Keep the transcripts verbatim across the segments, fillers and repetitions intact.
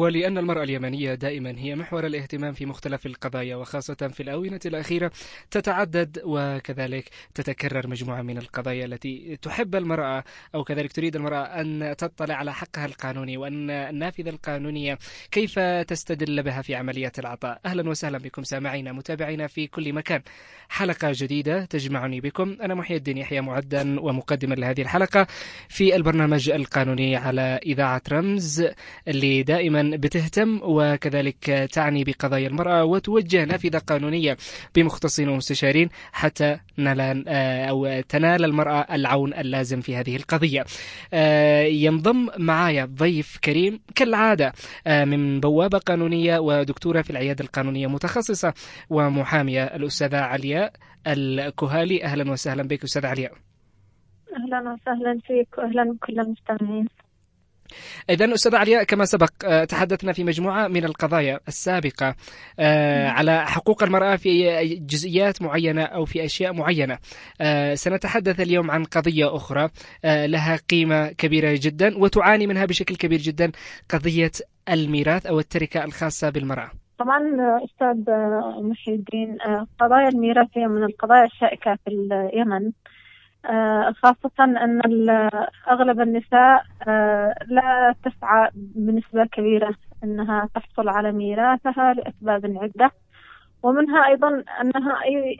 ولأن المرأة اليمنية دائما هي محور الاهتمام في مختلف القضايا، وخاصة في الآونة الأخيرة تتعدد وكذلك تتكرر مجموعة من القضايا التي تحب المرأة أو كذلك تريد المرأة أن تطلع على حقها القانوني، وأن النافذة القانونية كيف تستدل بها في عمليات العطاء. أهلا وسهلا بكم سامعينا متابعينا في كل مكان، حلقة جديدة تجمعني بكم. أنا محي الدين يحيى، معدا ومقدما لهذه الحلقة في البرنامج القانوني على إذاعة رمز، اللي دائما بتهتم وكذلك تعني بقضايا المرأة وتوجه نافذة قانونية بمختصين ومستشارين حتى نال أو تنال المرأة العون اللازم في هذه القضية. ينضم معايا ضيف كريم كالعادة من بوابة قانونية ودكتورة في العيادة القانونية متخصصة ومحامية، الأستاذة علياء الكهالي. أهلا وسهلا بك أستاذة علياء. أهلا وسهلا فيك وأهلا بكل المستمعين. إذن أستاذ علياء، كما سبق تحدثنا في مجموعة من القضايا السابقة على حقوق المرأة في جزئيات معينة أو في أشياء معينة. سنتحدث اليوم عن قضية أخرى لها قيمة كبيرة جدا وتعاني منها بشكل كبير جدا، قضية الميراث أو التركة الخاصة بالمرأة. طبعا أستاذ محي الدين، قضايا الميراث هي من القضايا الشائكة في اليمن، خاصة أن أغلب النساء لا تسعى بنسبة كبيرة أنها تحصل على ميراثها لأسباب عدة، ومنها أيضا أنها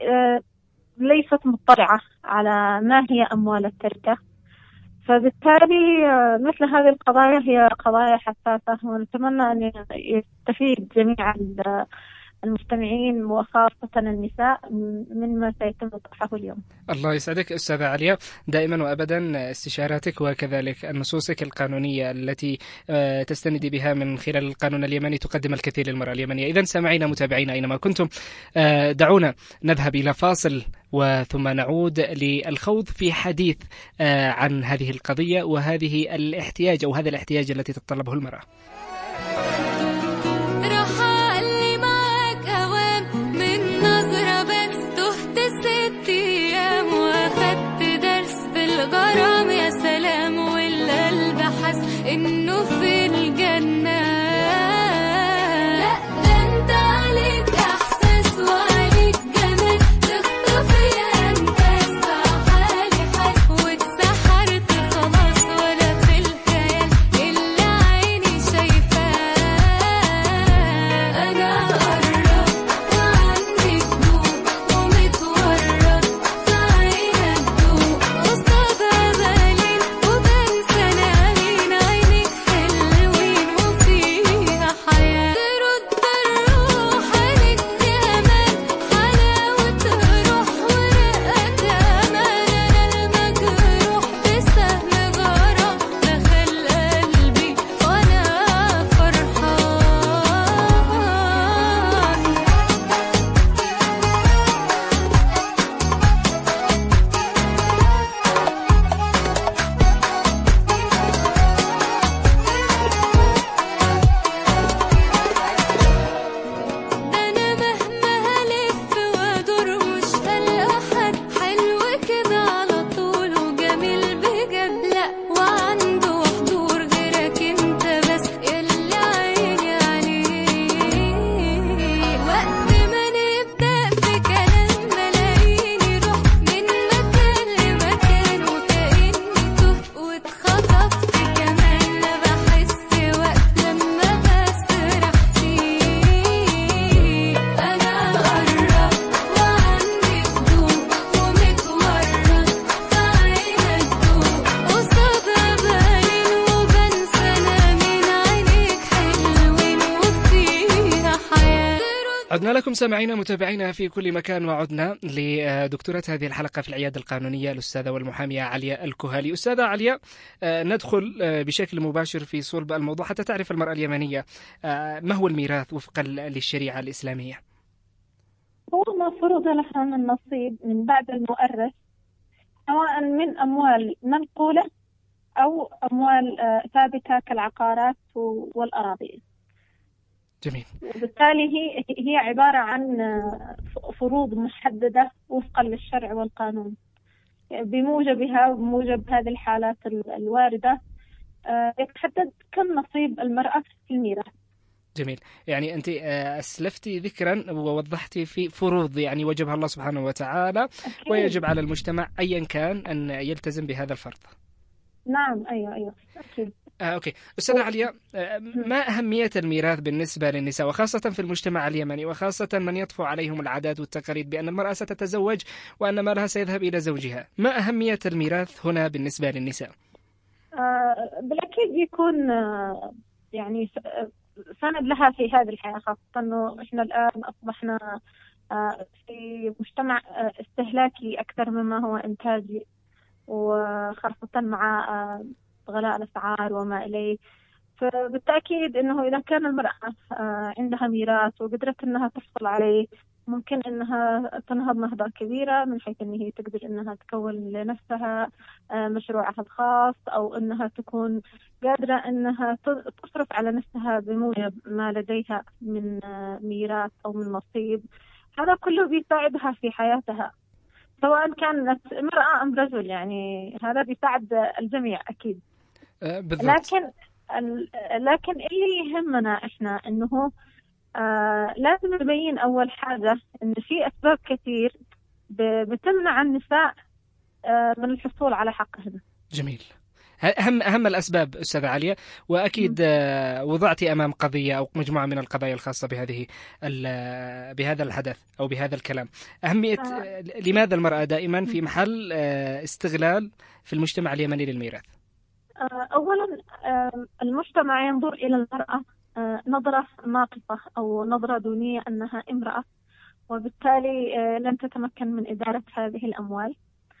ليست مطلعة على ما هي أموال التركة. فبالتالي مثل هذه القضايا هي قضايا حساسة، ونتمنى أن يستفيد جميع المستمعين وخاصة النساء مما سيتم طرحه اليوم. الله يسعدك أستاذة علياء، دائما وأبدا استشاراتك وكذلك نصوصك القانونية التي تستندي بها من خلال القانون اليمني تقدم الكثير للمرأة اليمنية. إذن سامعينا متابعينا أينما كنتم، دعونا نذهب إلى فاصل وثم نعود للخوض في حديث عن هذه القضية وهذه الاحتياج أو هذا الاحتياج التي تتطلبه المرأة. غرام يا سلام ولا البحث إنه في الجنة. لا ده انت عليك احساس وعليك جمال، تخطف يا انفاس فحالي حال واتسحرت خلاص ولا في الخيال اللي عيني شايفاه. انا قرب وعندي هدوء ومتورط في عينك ضوء، عدنا لكم سامعينا متابعينا في كل مكان، وعدنا لدكتورة هذه الحلقة في العيادة القانونية الأستاذة والمحامية علياء الكهالي. أستاذة علياء، ندخل بشكل مباشر في صلب الموضوع حتى تعرف المرأة اليمنية ما هو الميراث وفقا للشريعة الإسلامية. هو ما فرض لها من نصيب من بعد المؤرث، سواء من أموال منقولة أو أموال ثابتة كالعقارات والأراضي. جميل. وبالتالي هي هي عبارة عن فروض محددة وفقا للشرع والقانون، بموجبها وبموجب هذه الحالات الواردة يتحدد كم نصيب المرأة في الميراث. جميل. يعني أنت أسلفتي ذكرا ووضحتي في فروض يعني وجبها الله سبحانه وتعالى، أكيد. ويجب على المجتمع أيا كان أن يلتزم بهذا الفرض. نعم أيوة أيوة أكيد. آه، أوكي. أستاذة عليا، آه، ما أهمية الميراث بالنسبة للنساء وخاصة في المجتمع اليمني، وخاصة من يطفو عليهم العادات والتقاليد بأن المرأة ستتزوج وأن مالها سيذهب إلى زوجها؟ ما أهمية الميراث هنا بالنسبة للنساء؟ آه بالأكيد يكون آه يعني سند لها في هذه الحياة، خاصة أنه إحنا الآن أصبحنا آه في مجتمع آه استهلاكي أكثر مما هو إنتاجي، وخاصة مع آه غلاء الأسعار وما إليه. فبالتأكيد أنه إذا كان المرأة آه عندها ميراث وقدرت أنها تحصل عليه، ممكن أنها تنهض نهضة كبيرة من حيث أن هي تقدر أنها تكون لنفسها مشروعها الخاص، أو أنها تكون قادرة أنها تصرف على نفسها بموجب ما لديها من ميراث أو من نصيب. هذا كله بيساعدها في حياتها سواء كانت امرأة أم رجل، يعني هذا بيساعد الجميع أكيد. بالضبط. لكن لكن اللي يهمنا إحنا أنه آه لازم نبين أول حاجة أن في أسباب كثير بتمنع النساء آه من الحصول على حقهن. جميل. أهم أهم الأسباب أستاذة عليا، وأكيد آه وضعتي أمام قضية أو مجموعة من القضايا الخاصة بهذه بهذا الحدث أو بهذا الكلام. أهمية آه. لماذا المرأة دائما في محل آه استغلال في المجتمع اليمني للميراث؟ آه أولا آه المجتمع ينظر إلى المرأة نظرة ناقصة أو نظرة دونية أنها امرأة، وبالتالي لن تتمكن من إدارة هذه الأموال،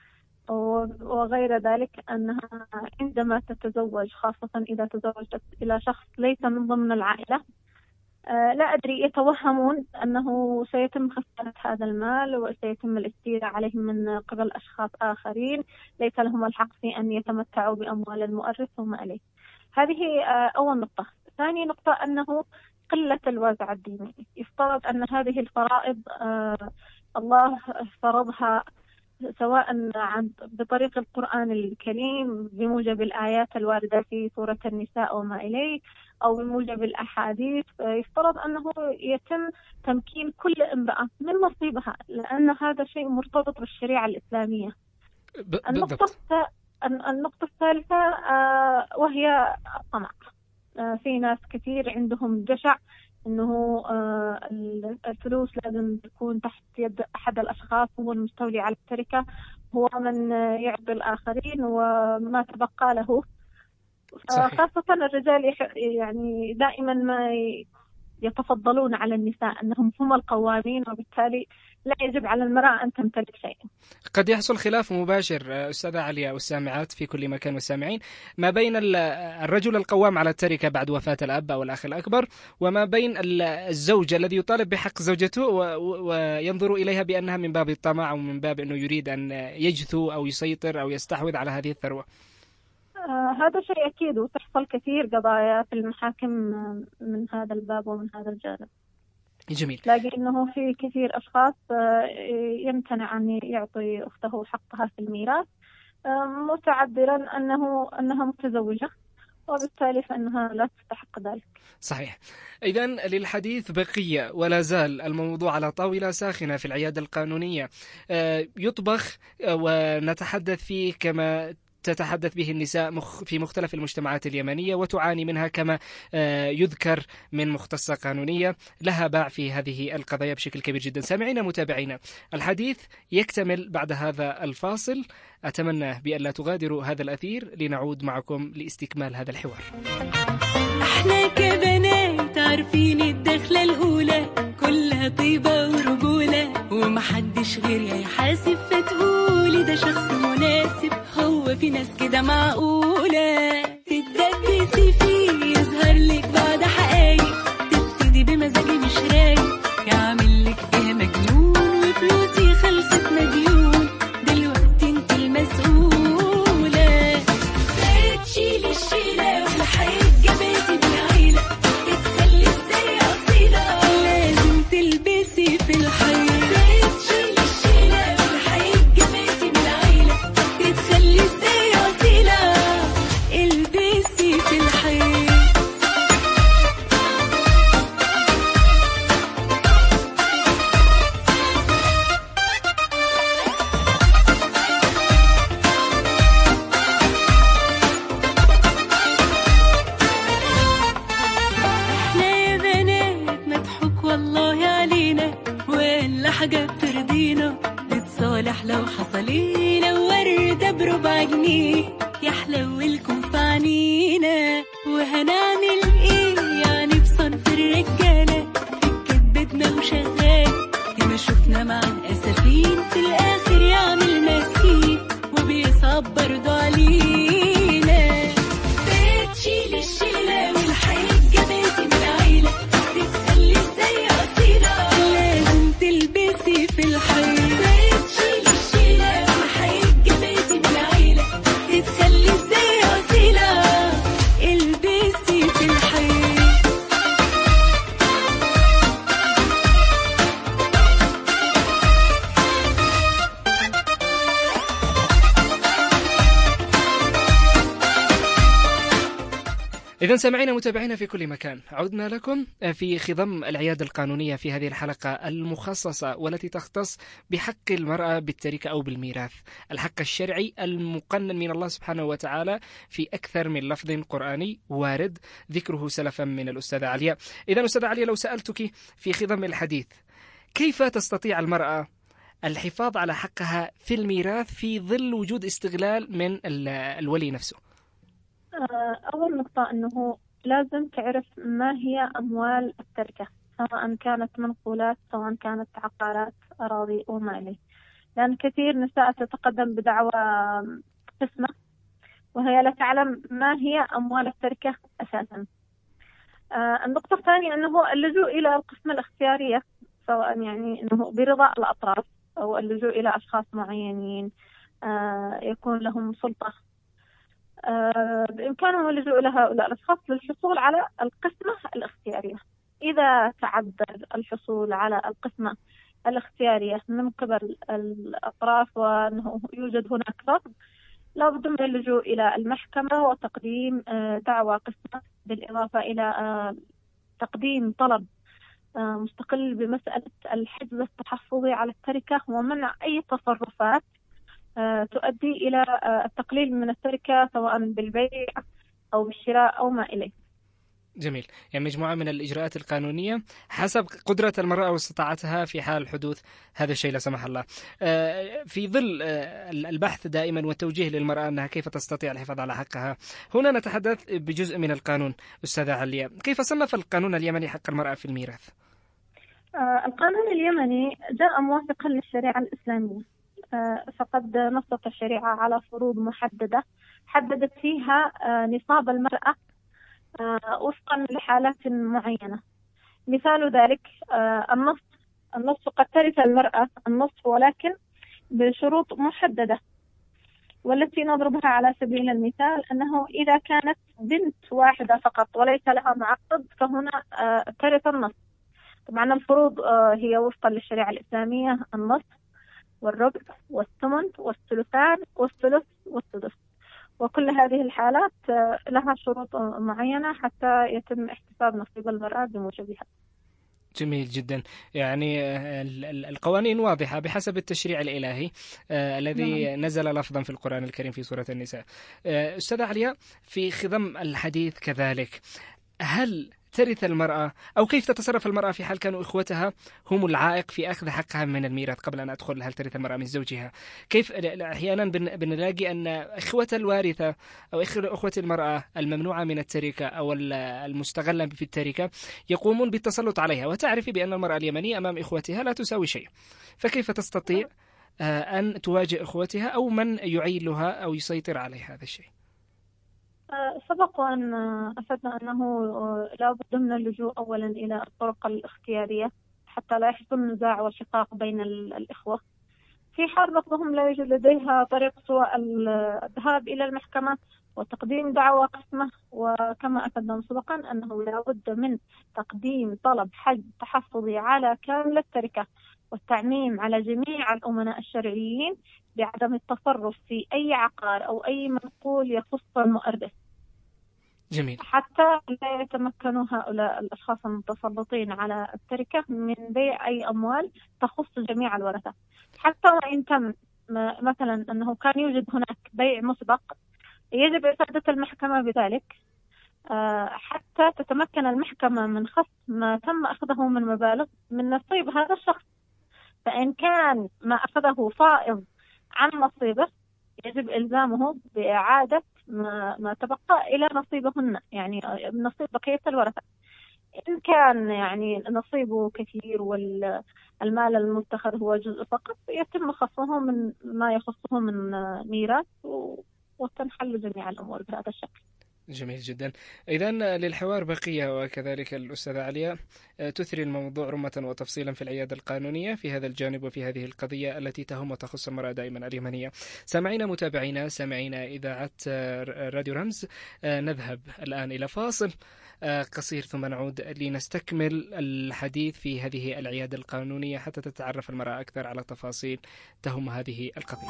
وغير ذلك أنها عندما تتزوج، خاصة إذا تزوجت إلى شخص ليس من ضمن العائلة، لا أدري، يتوهمون أنه سيتم خسارة هذا المال وسيتم الاستيلاء عليهم من قبل أشخاص آخرين ليس لهم الحق في أن يتمتعوا بأموال المؤرث وما إليه. هذه أول نقطة. ثاني نقطة أنه قلة الوازع الديني. يفترض أن هذه الفرائض آه الله فرضها سواء عن بطريق القرآن الكريم بموجب الآيات الواردة في سورة النساء وما إليه، أو بموجب الأحاديث. يفترض أنه يتم تمكين كل امرأة من نصيبها، لأن هذا شيء مرتبط بالشريعة الإسلامية. النقطة النقطة الثالثة آه وهي الطمع. في ناس كثير عندهم جشع أنه الفلوس لازم تكون تحت يد أحد الأشخاص، هو المستولي على التركة، هو من يعطي الآخرين وما تبقى له. صحيح. خاصة الرجال يعني دائما ما يتفضلون على النساء أنهم هم القوامين، وبالتالي لا يجب على المرأة أن تمتلك شيء. قد يحصل خلاف مباشر أستاذة عليا والسامعات في كل مكان والسامعين ما بين الرجل القوام على التركة بعد وفاة الأب أو الأخ الأكبر، وما بين الزوج الذي يطالب بحق زوجته وينظر إليها بأنها من باب الطمع أو من باب أنه يريد أن يجثو أو يسيطر أو يستحوذ على هذه الثروة. آه هذا شيء أكيد، وتحصل كثير قضايا في المحاكم من هذا الباب ومن هذا الجانب. جميل. تلاقي أنه في كثير أشخاص يمتنع أن يعطي أخته حقها في الميراث متعذرا أنه أنها متزوجة، وبالتالي فإنها لا تستحق ذلك. صحيح. إذن للحديث بقية، ولا زال الموضوع على طاولة ساخنة في العيادة القانونية، يطبخ ونتحدث فيه كما تتحدث به النساء في مختلف المجتمعات اليمنية وتعاني منها كما يذكر من مختصة قانونية لها باع في هذه القضايا بشكل كبير جدا. سامعينا متابعينا، الحديث يكتمل بعد هذا الفاصل. أتمنى بأن لا تغادروا هذا الأثير لنعود معكم لاستكمال هذا الحوار. احنا كبنات عارفين الدخلة الأولى كلها طيبة ورجولة، ومحدش غير يحاسب فتقولي ده شخص مناسب. هو في ناس كده معقولة تتدبسي فيه يظهر لك بعد حقايق، تبتدي بمزاجي مش رايق يعمل لك فيها مجنون، وفلوسي خلصت مديون دلوقتي انت المسؤولة. تشيلي الشيلة وحيد جبتي بالعيلة، تتخلي ازاي أصيلة لازم تلبسي في الحيط. تشيلي الشيلة وحيد جبتي بالعيلة، تتخلي ازاي أصيلة. ربع جنيه يحلو لكم في عنينا. وهنعمل ايه يعني بصنف الرجالة في كدبتنا وشغال، هنا شفنا مع الأسفين في الآخر يعمل مسكين وبيصعب برضو علينا. بتشيل الشيلة والحاجة بيتي من العيلة، تتخلي ازاي أصيلة لازم تلبسي في الحيط. بتشيل الشيلة والحاجة بيتي من العيلة، تتخلي ازاي أصيلة البسي في الحيط. إذن سامعينا متابعينا في كل مكان، عدنا لكم في خضم العيادة القانونية في هذه الحلقة المخصصة والتي تختص بحق المرأة بالتركة أو بالميراث، الحق الشرعي المقنن من الله سبحانه وتعالى في أكثر من لفظ قرآني وارد ذكره سلفا من الأستاذة عليا. إذن أستاذة عليا، لو سألتك في خضم الحديث كيف تستطيع المرأة الحفاظ على حقها في الميراث في ظل وجود استغلال من الولي نفسه؟ أول نقطة أنه لازم تعرف ما هي أموال التركة، سواء كانت منقولات سواء كانت عقارات أراضي ومالي، لأن كثير نساء تتقدم بدعوى قسمة وهي لا تعلم ما هي أموال التركة أساسا. النقطة الثانية أنه اللجوء إلى القسمة الاختيارية، سواء يعني أنه برضا الأطراف أو اللجوء إلى أشخاص معينين يكون لهم سلطة، بإمكانهم اللجوء إلى هؤلاء الأشخاص للحصول على القسمة الاختيارية. إذا تعذر الحصول على القسمة الاختيارية من قبل الأطراف وأنه يوجد هناك رفض، لا بد من اللجوء إلى المحكمة وتقديم دعوى قسمة، بالإضافة إلى تقديم طلب مستقل بمسألة الحجز التحفظي على التركة ومنع أي تصرفات تؤدي إلى التقليل من التركة سواء بالبيع أو بالشراء أو ما إليه. جميل، يعني مجموعة من الإجراءات القانونية حسب قدرة المرأة واستطاعتها في حال حدوث هذا الشيء لا سمح الله. في ظل البحث دائما والتوجيه للمرأة أنها كيف تستطيع الحفاظ على حقها، هنا نتحدث بجزء من القانون. أستاذة عليا، كيف صنف القانون اليمني حق المرأة في الميراث؟ القانون اليمني جاء موافقا للشريعة الإسلامية، فقد نصت الشريعة على فروض محددة حددت فيها نصاب المرأة وفقا لحالات معينة. مثال ذلك النصف النصف قد ترث المرأة النصف ولكن بشروط محددة، والتي نضربها على سبيل المثال أنه إذا كانت بنت واحدة فقط وليس لها معقد فهنا ترث النصف. طبعا الفروض هي وفقا للشريعة الإسلامية النصف والربع والثمن والثلثان والثلث والسدس، وكل هذه الحالات لها شروط معينة حتى يتم احتساب نصيب المرأة بموجبها. جميل جدا، يعني القوانين واضحة بحسب التشريع الإلهي آه الذي نعم. نزل لفظا في القرآن الكريم في سورة النساء. آه أستاذة عليا، في خضم الحديث كذلك، هل ترث المرأة أو كيف تتصرف المرأة في حال كانوا إخوتها هم العائق في أخذ حقها من الميراث؟ قبل أن أدخل هل ترث المرأة من زوجها، كيف أحيانا بنلاقي أن إخوة الوارثة أو إخوة المرأة الممنوعة من التركة أو المستغلة في التركة يقومون بالتسلط عليها، وتعرفي بأن المرأة اليمنية أمام إخوتها لا تساوي شيء، فكيف تستطيع أن تواجه إخوتها أو من يعيلها أو يسيطر عليها هذا الشيء؟ سبق أن أفدنا أنه لا بد من اللجوء أولا إلى الطرق الاختيارية حتى لا يحصل نزاع وشقاق بين الإخوة. في حال رفضهم لا يوجد لديها طريق سوى الذهاب إلى المحكمة وتقديم دعوى قسمة، وكما أفدنا سبقا أنه لا بد من تقديم طلب حجز تحفظي على كامل التركة والتعميم على جميع الأمناء الشرعيين بعدم التصرف في أي عقار أو أي منقول يخص المؤرث. جميل. حتى لا يتمكنوا هؤلاء الأشخاص المتسلطين على التركة من بيع أي أموال تخص جميع الورثة، حتى وإن تم مثلا أنه كان يوجد هناك بيع مسبق يجب إفادة المحكمة بذلك حتى تتمكن المحكمة من خصم ما تم أخذه من مبالغ من نصيب هذا الشخص. فإن كان ما أخذه فائض عن نصيبه يجب إلزامه بإعادة ما, ما تبقى إلى نصيبهن، يعني نصيب بقية الورثة. إن كان يعني نصيبه كثير والمال المدخر هو جزء فقط، يتم خصمه من ما يخصه من ميراث وتنحل جميع الأمور بهذا الشكل. جميل جدا. إذن للحوار بقية، وكذلك الأستاذة عليا تثري الموضوع رمة وتفصيلا في العيادة القانونية في هذا الجانب وفي هذه القضية التي تهم وتخص المرأة دائما اليمنية. سامعين متابعينا، سامعين إذاعة راديو رمز، نذهب الآن إلى فاصل قصير ثم نعود لنستكمل الحديث في هذه العيادة القانونية حتى تتعرف المرأة أكثر على تفاصيل تهم هذه القضية.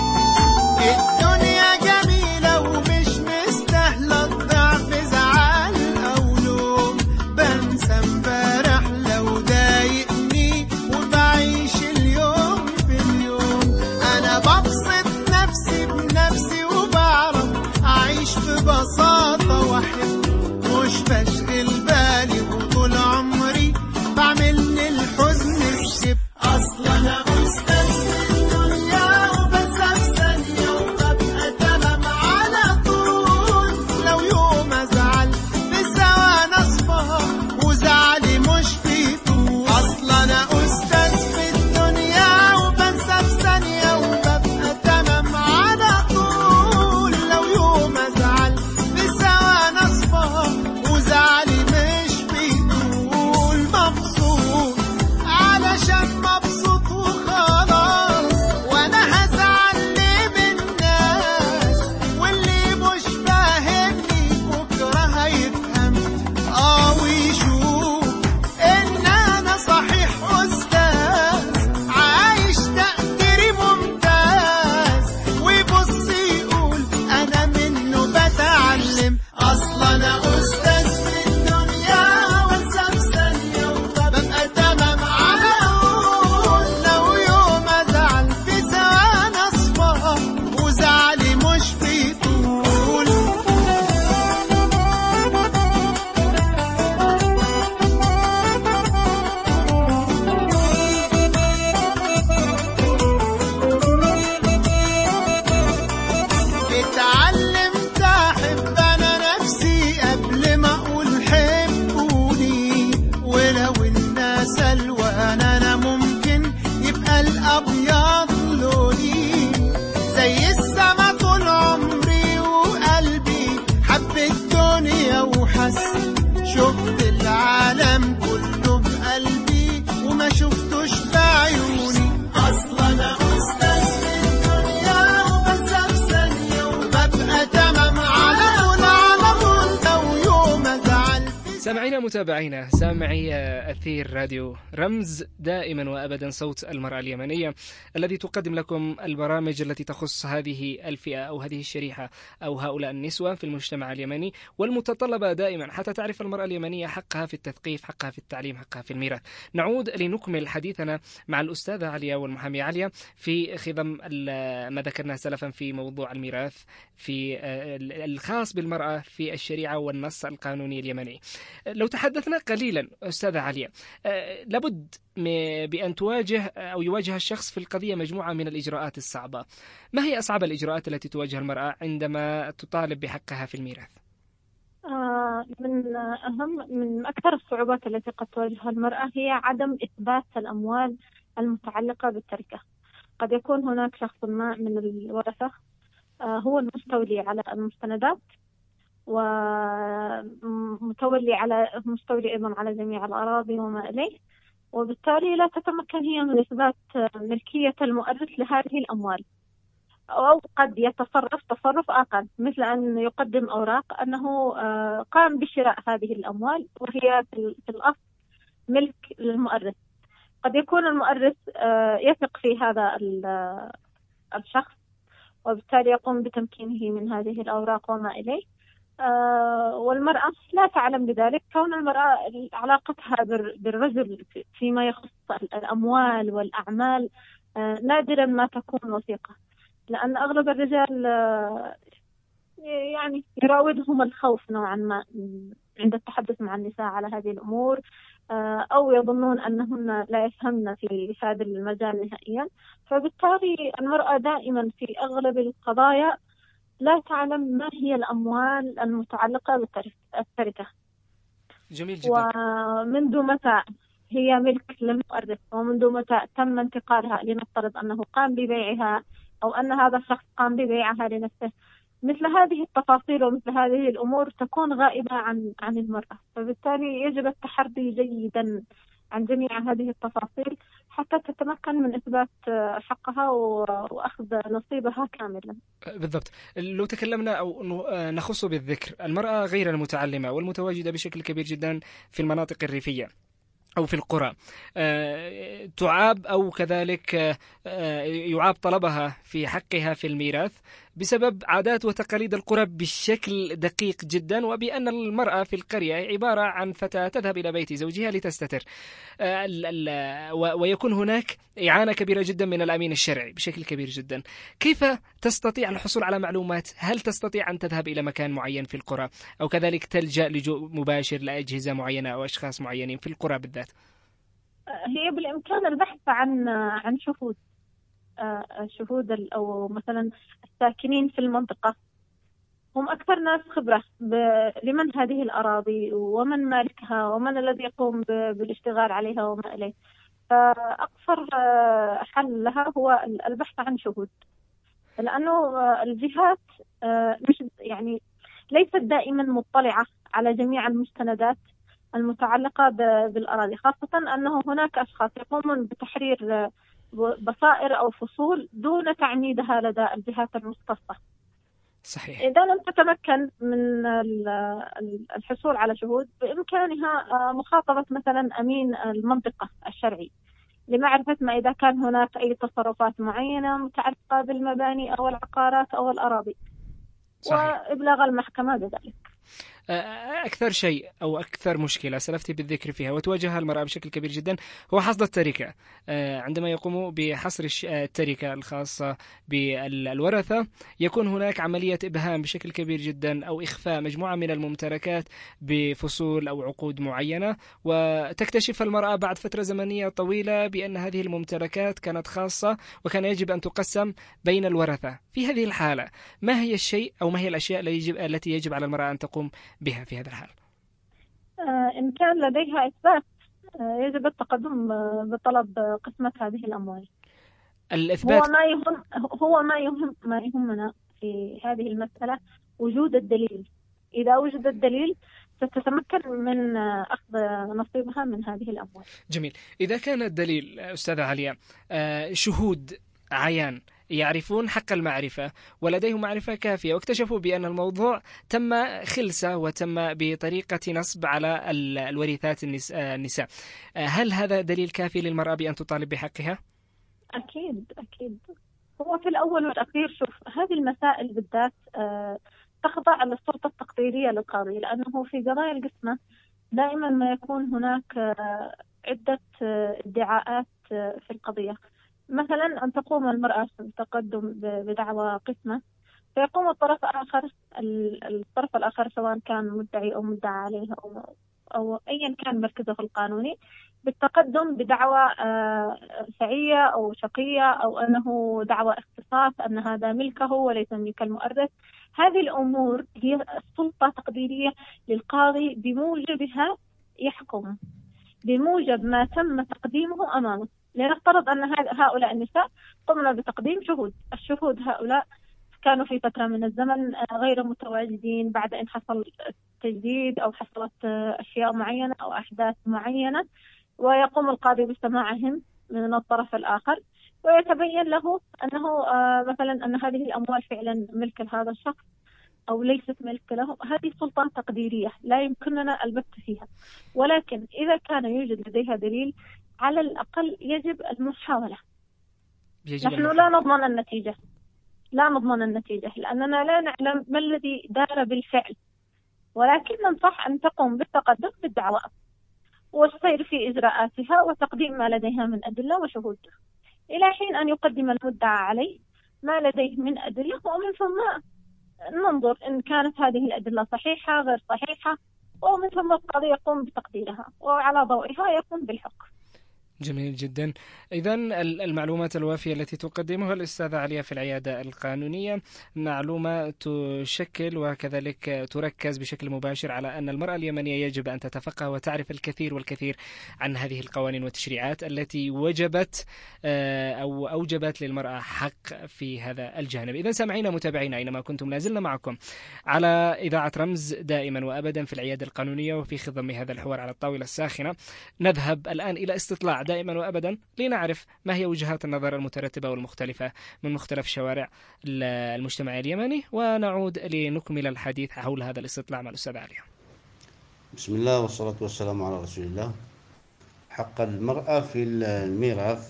الدنيا جميلة ومش مستاهلة الضعف زعل أو لوم، بنسى امبارح لو ضايقني وبعيش اليوم باليوم. أنا ببسط نفسي بنفسي وبعرف أعيش ببساطة وأحب، مش بشغل بالي وطول عمري بعمل للحزن الشب. أصلا أنا أستاذ في الدنيا وبنسى في ثانية وببقى تمام على طول. لو يوم أزعل في ثواني أصفى وزعلي مش في طول. أصلا أنا أستاذ في الدنيا وبنسى في ثانية وببقى تمام على طول. لو يوم أزعل في ثواني أصفى وزعلي مش في طول. مبسوط علشان مبسوط وخلاص، وانا هزعل ليه من الناس؟ واللي مش فاهمني بكره هيفهم اه ويشوف ان انا صحيح استاذ عايش تقديري ممتاز، ويبص يقول انا منه بتعلم. اصلا انا استاذ في الدنيا وانسى في ثانيه وببقى تمام على طول. لو يوم ازعل في ثواني اصفى وزعلي مش في طول. اتعلمت احب انا نفسي قبل ما اقول حبوني، ولو الناس الوان انا ممكن يبقى الابيض لوني. زي السما طول عمري وقلبي حب الدنيا وحس، شفت العالم كله بقلبي وما شفتوش بعيوني. اصلا انا استاذ في الدنيا وبنسى في ثانيه وببقى تمام على طول على طول. لو يوم ازعل سامعينا متابعينا، سامعي أثير راديو رمز، دائما وأبدا صوت المرأة اليمنية الذي تقدم لكم البرامج التي تخص هذه الفئة أو هذه الشريحة أو هؤلاء النسوة في المجتمع اليمني، والمتطلبة دائما حتى تعرف المرأة اليمنية حقها في التثقيف، حقها في التعليم، حقها في الميراث. نعود لنكمل حديثنا مع الأستاذة عليا والمحامية عليا في خضم ما ذكرناه سلفا في موضوع الميراث في الخاص بالمرأة في الشريعة والنص القانوني اليمني. لو تحدثنا قليلا أستاذة عليا، لابد بأن تواجه أو يواجه الشخص في القضية مجموعة من الإجراءات الصعبة. ما هي أصعب الإجراءات التي تواجه المرأة عندما تطالب بحقها في الميراث؟ من أهم من أكثر الصعوبات التي قد تواجهها المرأة هي عدم إثبات الأموال المتعلقة بالتركة. قد يكون هناك شخص ما من الورثة هو المستولي على المستندات ومتولي على مستولي أيضا على جميع الأراضي وما إليه، وبالتالي لا تتمكن هي من إثبات ملكية المؤرث لهذه الأموال، أو قد يتصرف تصرف آخر مثل أن يقدم أوراق أنه قام بشراء هذه الأموال وهي في الأصل ملك للمؤرث. قد يكون المؤرث يثق في هذا الشخص وبالتالي يقوم بتمكينه من هذه الأوراق وما إليه، والمرأة لا تعلم بذلك، كون المرأة علاقتها بالرجل فيما يخص الأموال والأعمال نادرا ما تكون وثيقة، لأن أغلب الرجال يعني يراودهم الخوف نوعا ما عند التحدث مع النساء على هذه الأمور، أو يظنون أنهن لا يفهمن في هذا المجال نهائيا. فبالتالي المرأة دائما في أغلب القضايا لا تعلم ما هي الأموال المتعلقة بالتركة. جميل جدا. ومنذ متى هي ملك للمؤرث، ومنذ متى تم انتقالها، لنفترض أنه قام ببيعها أو أن هذا الشخص قام ببيعها لنفسه. مثل هذه التفاصيل ومثل هذه الأمور تكون غائبة عن عن المرأة، فبالتالي يجب التحري جيدا عن جميع هذه التفاصيل حتى تتمكن من إثبات حقها وأخذ نصيبها كاملا. بالضبط. لو تكلمنا أو نخص بالذكر المرأة غير المتعلمة والمتواجدة بشكل كبير جدا في المناطق الريفية أو في القرى، أه تعاب أو كذلك أه يعاب طلبها في حقها في الميراث بسبب عادات وتقاليد القرى بشكل دقيق جدا، وبأن المرأة في القرية عبارة عن فتاة تذهب إلى بيت زوجها لتستتر، أه ويكون هناك إعانة كبيرة جدا من الأمين الشرعي بشكل كبير جدا. كيف تستطيع الحصول على معلومات؟ هل تستطيع أن تذهب إلى مكان معين في القرى أو كذلك تلجأ لجوء مباشر لأجهزة معينة أو أشخاص معينين في القرى بالذات؟ هي بالإمكان البحث عن عن شهود شهود أو مثلا الساكنين في المنطقة، هم أكثر ناس خبرة لمن هذه الأراضي ومن مالكها ومن الذي يقوم بالاشتغال عليها وما إليه. فأكثر حل لها هو البحث عن شهود، لأنه الجهات مش يعني ليست دائما مطلعة على جميع المستندات المتعلقة بالأراضي، خاصة أنه هناك أشخاص يقومون بتحرير بصائر أو فصول دون تعميدها لدى الجهات المختصة. صحيح. إذا لم تتمكن من الحصول على شهود بإمكانها مخاطبة مثلا أمين المنطقة الشرعي لمعرفة ما إذا كان هناك أي تصرفات معينة متعلقة بالمباني أو العقارات أو الأراضي. صحيح. وإبلاغ المحكمة بذلك. أكثر شيء أو أكثر مشكلة سلفتي بالذكر فيها وتواجهها المرأة بشكل كبير جدا هو حصد التركة. عندما يقوموا بحصر التركة الخاصة بالورثة يكون هناك عملية إبهام بشكل كبير جدا أو إخفاء مجموعة من الممتلكات بفصول أو عقود معينة، وتكتشف المرأة بعد فترة زمنية طويلة بأن هذه الممتلكات كانت خاصة وكان يجب أن تقسم بين الورثة. في هذه الحالة ما هي الشيء أو ما هي الأشياء التي يجب على المرأة أن تقوم بها في هذا الحال؟ إن كان لديها إثبات يجب التقدم بطلب قسمة هذه الأموال. الإثبات هو ما يهم هو ما يهم ما يهمنا في هذه المسألة وجود الدليل. إذا وجد الدليل ستتمكن من أخذ نصيبها من هذه الأموال. جميل. إذا كان الدليل أستاذة عليا شهود عيان يعرفون حق المعرفة ولديهم معرفة كافية واكتشفوا بأن الموضوع تم خلسة وتم بطريقة نصب على الورثات النساء، هل هذا دليل كافي للمرأة بأن تطالب بحقها؟ أكيد أكيد. هو في الأول والأخير شوف هذه المسائل بالذات تخضع للسلطة التقديرية للقاضي، لأنه في قضايا القسمة دائما ما يكون هناك عدة ادعاءات في القضية. مثلا أن تقوم المرأة بالتقدم بدعوى قسمة، فيقوم الطرف الآخر الطرف الآخر سواء كان مدعي أو مدعى عليه أو أو أيا كان مركزه القانوني بالتقدم بدعوى سعية أو شقية أو أنه دعوى اختصاص أن هذا ملكه وليس ملك المؤرث. هذه الأمور هي سلطة تقديرية للقاضي بموجبها يحكم بموجب ما تم تقديمه أمامه. لنفترض أن هؤلاء النساء قمنا بتقديم شهود، الشهود هؤلاء كانوا في فترة من الزمن غير متواجدين بعد أن حصل تجديد أو حصلت أشياء معينة أو أحداث معينة، ويقوم القاضي بسماعهم من الطرف الآخر ويتبين له أنه مثلا أن هذه الأموال فعلا ملك لهذا الشخص أو ليست ملك له. هذه سلطة تقديرية لا يمكننا البت فيها، ولكن إذا كان يوجد لديها دليل على الأقل يجب المحاولة. يجب نحن المحاولة. لا نضمن النتيجة لا نضمن النتيجة لأننا لا نعلم ما الذي دار بالفعل، ولكن ننصح أن تقوم بالتقدم بالدعوى والسير في إجراءاتها وتقديم ما لديها من أدلة وشهود إلى حين أن يقدم المدعى عليه ما لديه من أدلة، ومن ثم ننظر إن كانت هذه الأدلة صحيحة غير صحيحة ومثل ما القاضي يقوم بتقديرها وعلى ضوئها يقوم بالحكم. جميل جدا. إذا المعلومات الوافية التي تقدمها الأستاذة عليا في العيادة القانونية معلومة تشكل وكذلك تركز بشكل مباشر على أن المرأة اليمنية يجب أن تتفقه وتعرف الكثير والكثير عن هذه القوانين والتشريعات التي وجبت أو أوجبت للمرأة حق في هذا الجانب. إذا سامعينا متابعينا أينما كنتم لازلنا معكم على إذاعة رمز دائما وأبدا في العيادة القانونية وفي خضم هذا الحوار على الطاولة الساخنة. نذهب الآن إلى استطلاع دائما وأبدا لنعرف ما هي وجهات النظر المترتبة والمختلفة من مختلف شوارع المجتمع اليمني، ونعود لنكمل الحديث حول هذا الاستطلاع مع الأستاذ علي. بسم الله والصلاة والسلام على رسول الله. حق المرأة في الميراث،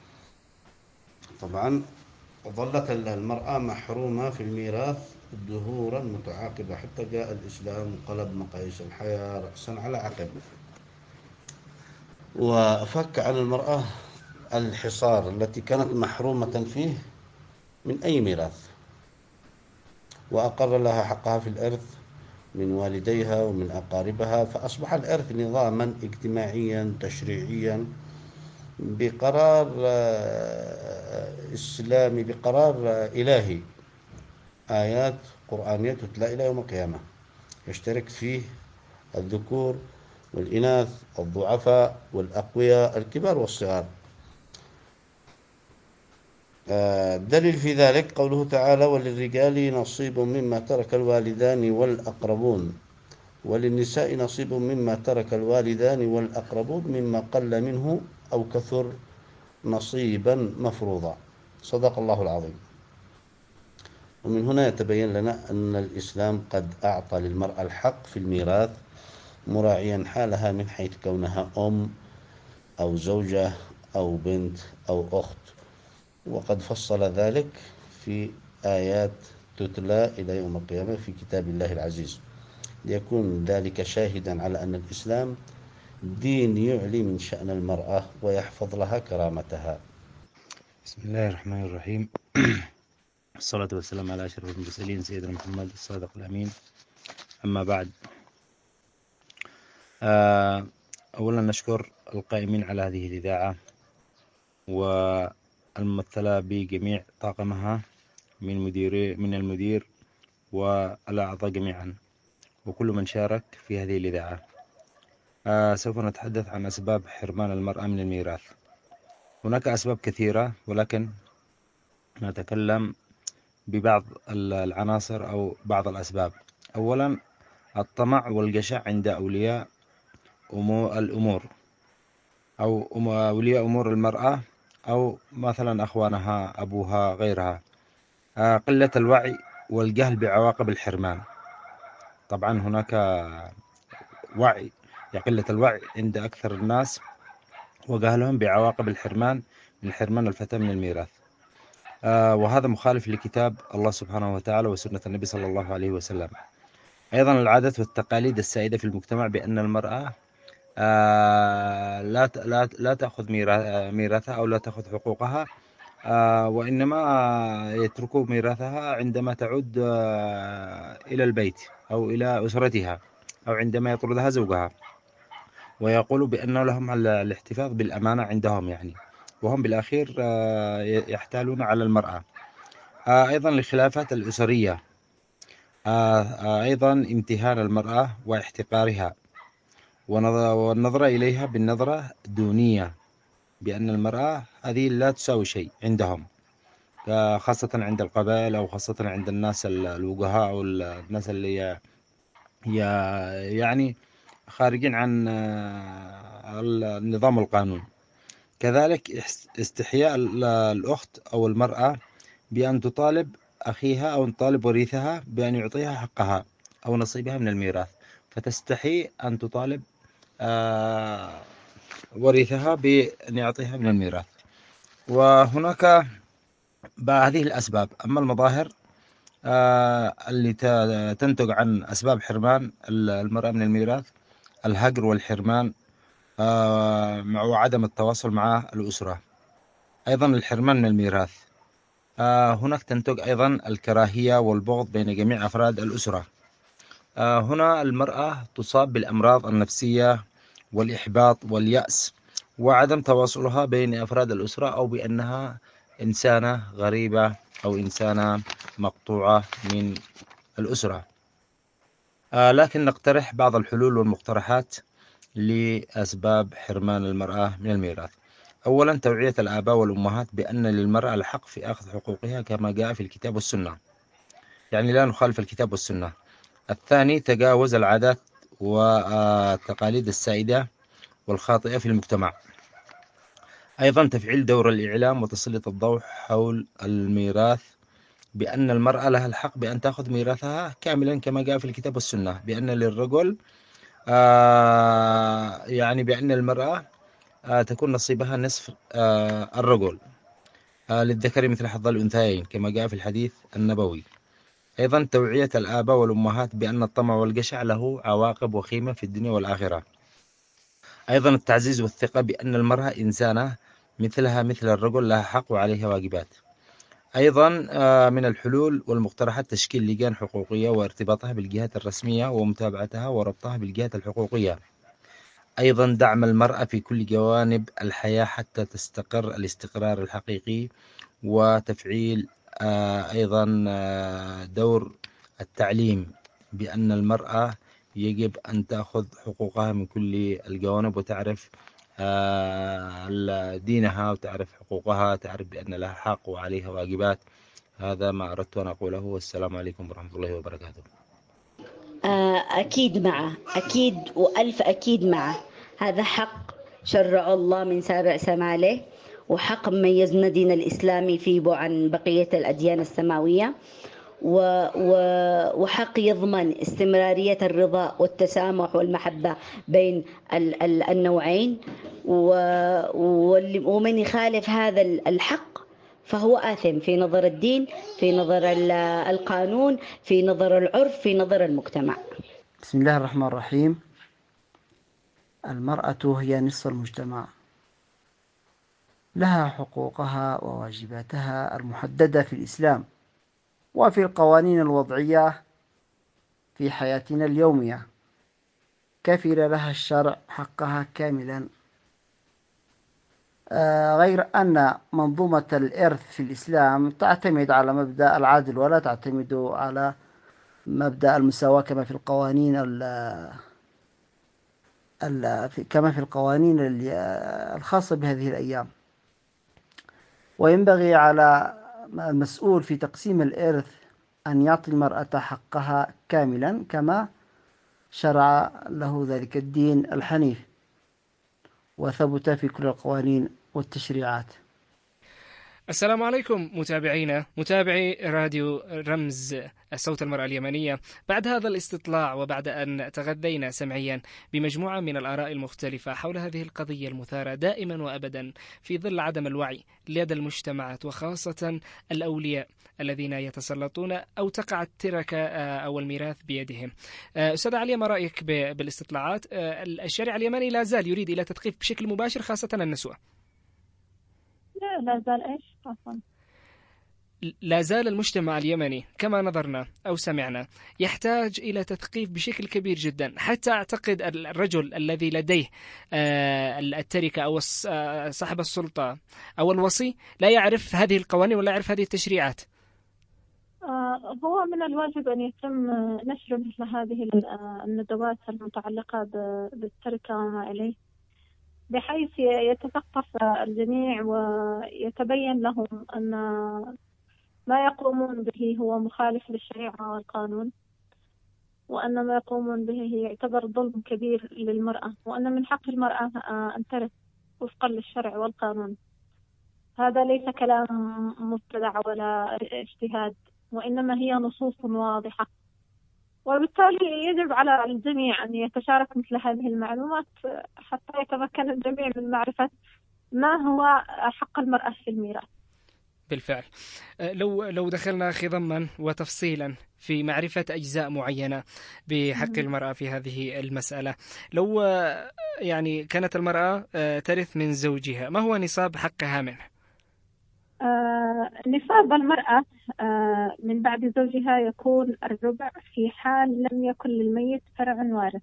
طبعا ظلت المرأة محرومة في الميراث دهورا متعاقبة حتى جاء الإسلام وقلب مقاييس الحياة رأسا على عقب، وفك عن المرأة الحصار التي كانت محرومة فيه من أي ميراث، وأقر لها حقها في الإرث من والديها ومن أقاربها، فأصبح الإرث نظاما اجتماعيا تشريعيا بقرار إسلامي، بقرار إلهي، آيات قرآنية تتلى إلى يوم القيامة، يشترك فيه الذكور والإناث، الضعفاء والأقوياء، الكبار والصغار. دليل في ذلك قوله تعالى: وللرجال نصيب مما ترك الوالدان والأقربون وللنساء نصيب مما ترك الوالدان والأقربون مما قل منه أو كثر نصيبا مفروضا. صدق الله العظيم. ومن هنا يتبين لنا أن الإسلام قد أعطى للمرأة الحق في الميراث، مراعيا حالها من حيث كونها أم أو زوجة أو بنت أو أخت، وقد فصل ذلك في آيات تتلى إلى يوم القيامة في كتاب الله العزيز، ليكون ذلك شاهدا على أن الإسلام دين يعلي من شأن المرأة ويحفظ لها كرامتها. بسم الله الرحمن الرحيم. الصلاة والسلام على أشرف المرسلين سيدنا محمد الصادق الأمين. أما بعد، أولا نشكر القائمين على هذه الإذاعة والممثلة بجميع طاقمها من مدير من المدير والأعضاء جميعا وكل من شارك في هذه الإذاعة. سوف نتحدث عن أسباب حرمان المرأة من الميراث. هناك أسباب كثيرة، ولكن نتكلم ببعض العناصر أو بعض الأسباب. أولا، الطمع والجشع عند أولياء الأمور أو أولياء أمور المرأة، أو مثلا أخوانها، أبوها، غيرها. قلة الوعي والجهل بعواقب الحرمان. طبعا هناك وعي، قلة الوعي عند أكثر الناس وجهلهم بعواقب الحرمان من حرمان الفتاة من الميراث، وهذا مخالف لكتاب الله سبحانه وتعالى وسنة النبي صلى الله عليه وسلم. أيضا العادات والتقاليد السائدة في المجتمع بأن المرأة لا لا لا تأخذ ميراثها أو لا تأخذ حقوقها، وإنما يتركوا ميراثها عندما تعود إلى البيت أو إلى أسرتها أو عندما يطردها زوجها، ويقولوا بأن لهم الاحتفاظ بالأمانة عندهم يعني، وهم بالأخير يحتالون على المرأة. أيضا الخلافات الأسرية، أيضا امتهان المرأة واحتقارها والنظرة إليها بالنظرة دونية، بأن المرأة هذه لا تساوي شيء عندهم، خاصة عند القبائل أو خاصة عند الناس الوجهاء أو الناس اللي يعني خارجين عن النظام القانون. كذلك استحياء الأخت أو المرأة بأن تطالب أخيها أو تطالب وريثها بأن يعطيها حقها أو نصيبها من الميراث، فتستحي أن تطالب وريثها بأن يعطيها من الميراث. وهناك هذه الأسباب. أما المظاهر اللي تنتج عن أسباب حرمان المرأة من الميراث: الهجر والحرمان مع عدم التواصل مع الأسرة. أيضا الحرمان من الميراث، هناك تنتج أيضا الكراهية والبغض بين جميع أفراد الأسرة. هنا المرأة تصاب بالأمراض النفسية والإحباط واليأس وعدم تواصلها بين أفراد الأسرة، أو بأنها إنسانة غريبة أو إنسانة مقطوعة من الأسرة. لكن نقترح بعض الحلول والمقترحات لأسباب حرمان المرأة من الميراث. أولا، توعية الآباء والأمهات بأن للمرأة الحق في أخذ حقوقها كما جاء في الكتاب والسنة، يعني لا نخالف الكتاب والسنة. الثاني، تجاوز العادات والتقاليد السائدة والخاطئة في المجتمع. أيضا تفعيل دور الإعلام وتسليط الضوء حول الميراث، بأن المرأة لها الحق بأن تأخذ ميراثها كاملا كما جاء في الكتاب والسنة، بأن للرجل آه يعني بأن المرأة آه تكون نصيبها نصف آه الرجل، آه للذكر مثل حظ الأنثيين كما جاء في الحديث النبوي. أيضا توعية الآباء والأمهات بأن الطمع والجشع له عواقب وخيمة في الدنيا والآخرة. أيضا التعزيز والثقة بأن المرأة إنسانة مثلها مثل الرجل، لها حق وعليها واجبات. أيضا من الحلول والمقترحات تشكيل لجان حقوقية وارتباطها بالجهات الرسمية ومتابعتها وربطها بالجهات الحقوقية. أيضا دعم المرأة في كل جوانب الحياة حتى تستقر الاستقرار الحقيقي، وتفعيل أيضا دور التعليم بأن المرأة يجب أن تأخذ حقوقها من كل الجوانب وتعرف دينها وتعرف حقوقها، تعرف بأن لها حق وعليها واجبات. هذا ما أردت أن أقوله، والسلام عليكم ورحمة الله وبركاته. أكيد معه، أكيد وألف أكيد معه. هذا حق شرع الله من سابع سماله، وحق ميزنا دين الإسلامي فيه عن بقية الأديان السماوية، وحق يضمن استمرارية الرضا والتسامح والمحبة بين النوعين، ومن يخالف هذا الحق فهو آثم في نظر الدين، في نظر القانون، في نظر العرف، في نظر المجتمع. بسم الله الرحمن الرحيم. المرأة هي نصف المجتمع، لها حقوقها وواجباتها المحددة في الإسلام وفي القوانين الوضعية في حياتنا اليومية. كفل لها الشرع حقها كاملا، غير أن منظومة الإرث في الإسلام تعتمد على مبدأ العدل ولا تعتمد على مبدأ المساواة كما في القوانين كما في القوانين الخاصة بهذه الأيام. وينبغي على المسؤول في تقسيم الإرث أن يعطي المرأة حقها كاملا كما شرع له ذلك الدين الحنيف وثبت في كل القوانين والتشريعات. السلام عليكم متابعينا، متابعي راديو رمز صوت المرأة اليمنية. بعد هذا الاستطلاع وبعد أن تغذينا سمعيا بمجموعة من الآراء المختلفة حول هذه القضية المثارة دائما وأبدا في ظل عدم الوعي لدى المجتمعات وخاصة الأولياء الذين يتسلطون أو تقع التركة أو الميراث بيدهم. أستاذ علي، ما رأيك بالاستطلاعات؟ الشارع اليمني لا زال يريد إلى تثقيف بشكل مباشر خاصة النسوة. لا لا زال إيش عفوا لا زال المجتمع اليمني كما نظرنا أو سمعنا يحتاج إلى تثقيف بشكل كبير جدا، حتى أعتقد الرجل الذي لديه التركة أو صاحب السلطة أو الوصي لا يعرف هذه القوانين ولا يعرف هذه التشريعات. هو من الواجب أن يتم نشر مثل هذه الندوات المتعلقة بالتركة وما إليه، بحيث يتثقف الجميع ويتبين لهم أن ما يقومون به هو مخالف للشريعة والقانون، وأن ما يقومون به يعتبر ظلم كبير للمرأة، وأن من حق المرأة أن ترث وفقا للشرع والقانون. هذا ليس كلام مبتدع ولا اجتهاد، وإنما هي نصوص واضحة، وبالتالي يجب على الجميع أن يتشارك مثل هذه المعلومات حتى يتمكن الجميع من معرفة ما هو حق المرأة في الميراث. بالفعل، لو لو دخلنا خضما وتفصيلا في معرفة أجزاء معينة بحق المرأة في هذه المسألة، لو يعني كانت المرأة ترث من زوجها، ما هو نصاب حقها منه؟ آه نصاب المرأة آه من بعد زوجها يكون الربع في حال لم يكن للميت فرع وارث،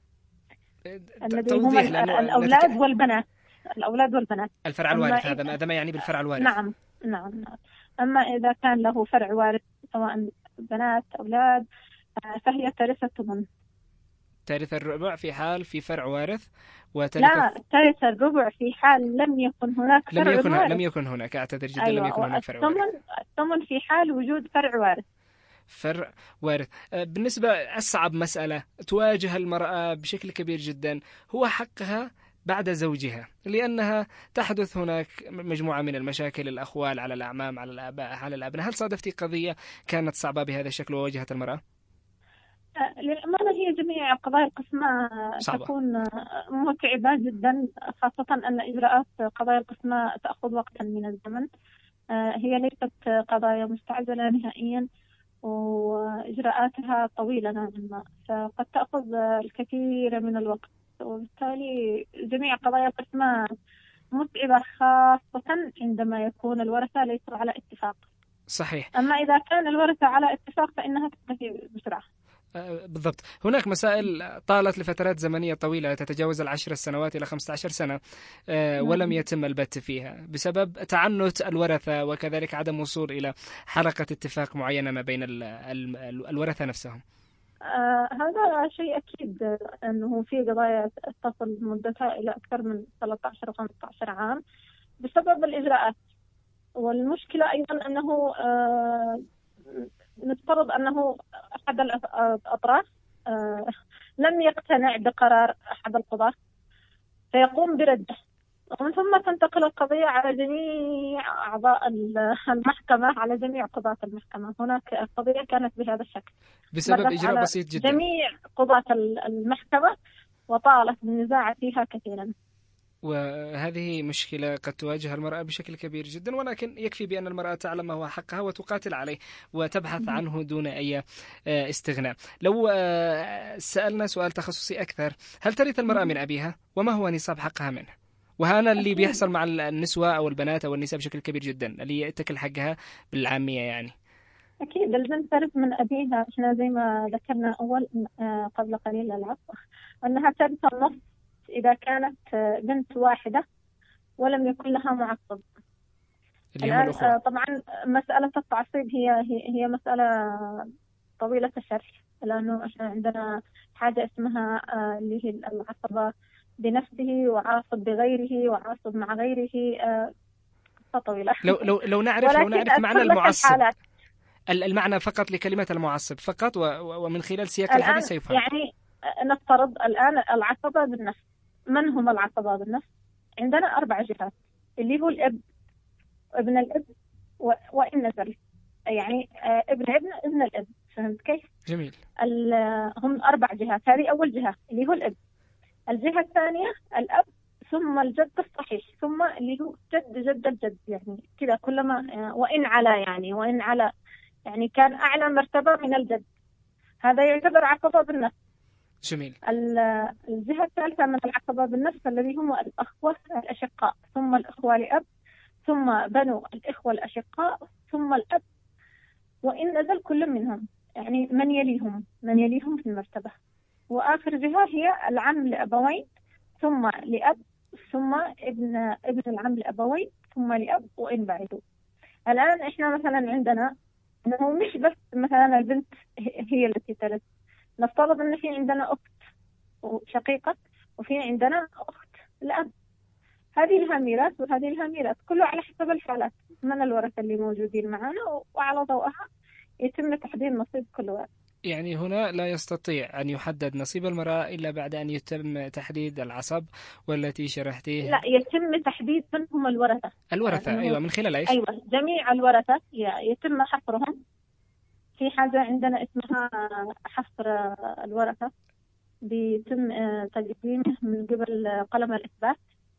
الذي هم توضيح لأنه الأولاد نتك... والبنات. الأولاد والبنات الفرع الوارث، هذا هذا ما يعني بالفرع الوارث. نعم نعم نعم. أما إذا كان له فرع وارث سواء بنات أولاد فهي ترث الثمن. ترث الربع في حال في فرع وارث، وترث لا ترث الربع في حال لم يكن هناك لم فرع يكن وارث. لم يكن هناك أعتذر جدا. أيوة. لم يكن هناك فرع وارث. الثمن الثمن في حال وجود فرع وارث. فرع وارث. بالنسبة أصعب مسألة تواجه المرأة بشكل كبير جدا هو حقها بعد زوجها، لأنها تحدث هناك مجموعة من المشاكل، الأخوال على الأعمام على الآباء على الأبناء. هل صادفتي قضية كانت صعبة بهذا الشكل وواجهت المرأة؟ للأمانة هي جميع قضايا القسمة صعبة. تكون متعبة جدا، خاصة أن إجراءات قضايا القسمة تأخذ وقتا من الزمن. هي ليست قضايا مستعجلة نهائيا وإجراءاتها طويلة نوعا ما، فقد تأخذ الكثير من الوقت، وبالتالي جميع قضايا القسمة متعبة خاصة عندما يكون الورثة ليسوا على اتفاق. صحيح. أما إذا كان الورثة على اتفاق فإنها تنتهي بسرعة. بالضبط. هناك مسائل طالت لفترات زمنية طويلة تتجاوز العشر سنوات إلى خمسة عشر سنة ولم يتم البت فيها بسبب تعنت الورثة، وكذلك عدم وصول إلى حلقة اتفاق معينة ما بين الورثة نفسهم. آه هذا شيء أكيد أنه في قضايا تصل مدتها إلى أكثر من ثلاثة عشر و خمسة عشر عام بسبب الإجراءات. والمشكلة أيضا أنه آه نفترض أنه أحد الأطراف آه لم يقتنع بقرار أحد القضاة فيقوم برده، ومن ثم تنتقل القضية على جميع أعضاء المحكمة، على جميع قضاة المحكمة. هناك قضية كانت بهذا الشكل بسبب إجراء بسيط جدا. جميع قضاة المحكمة وطالت النزاع فيها كثيرا. وهذه مشكلة قد تواجه المرأة بشكل كبير جدا، ولكن يكفي بأن المرأة تعلم ما هو حقها وتقاتل عليه وتبحث عنه دون أي استغناء. لو سألنا سؤال تخصصي أكثر، هل ترث المرأة من أبيها؟ وما هو نصاب حقها منه؟ وهذا اللي بيحصل مع النسوة أو البنات أو النساء بشكل كبير جدا، اللي يتكل حقها بالعامية يعني. أكيد البنت ترث من أبيها. إحنا زي ما ذكرنا أول قبل قليل العفو أنها ترث النص إذا كانت بنت واحدة ولم يكن لها معصب. الآن طبعا مسألة التعصيب هي هي مسألة طويلة الشرح، لأنه إحنا عندنا حاجة اسمها اللي هي العصبة بنفسه وعاصب بغيره وعاصب مع غيره، قصة طويلة. لو لو لو نعرف لو نعرف معنى المعصب، المعنى فقط لكلمة المعصب فقط، ومن خلال سياق الحديث سيفهم. يعني نفترض الآن العصبة بالنفس. من هم العصبة بالنفس؟ عندنا أربع جهات اللي هو الأب، ابن الأب، وإن نزل يعني ابن ابن ابن الأب. فهمت كيف؟ جميل. هم أربع جهات. هذه أول جهة اللي هو الأب. الجهة الثانية الأب، ثم الجد الصحيح، ثم اللي هو جد جد الجد، يعني كذا كلما وإن على يعني وإن على يعني كان أعلى مرتبة من الجد، هذا يعتبر عصبة بالنفس. جميل. الجهة الثالثة من العصبة بالنفس الذي هم الأخوة الأشقاء، ثم الأخوة لأب، ثم بنو الإخوة الأشقاء، ثم الأب، وإن نزل كل منهم يعني من يليهم من يليهم في المرتبة. وآخر جهة هي العم لأبوين، ثم لأب، ثم ابن ابن العم لأبوين، ثم لأب وإن بعدوا. الآن إحنا مثلا عندنا أنه مش بس مثلا البنت هي التي ترث، نفترض أن في عندنا أخت شقيقة وفي عندنا أخت الأب، هذه لها ميراث وهذه لها ميراث، كله على حسب الحالات من الورثة اللي موجودين معنا، وعلى ضوءها يتم تحديد نصيب كل واحد. يعني هنا لا يستطيع أن يحدد نصيب المرأة إلا بعد أن يتم تحديد العصب والتي شرحتيه. لا، يتم تحديد من هم الورثة. الورثة يعني أيوة، من خلال إيش؟ أيوة، جميع الورثة يتم حصرهم في حاجة عندنا اسمها حصر الورثة، بيتم تقديمه من قبل قلم الإثبات.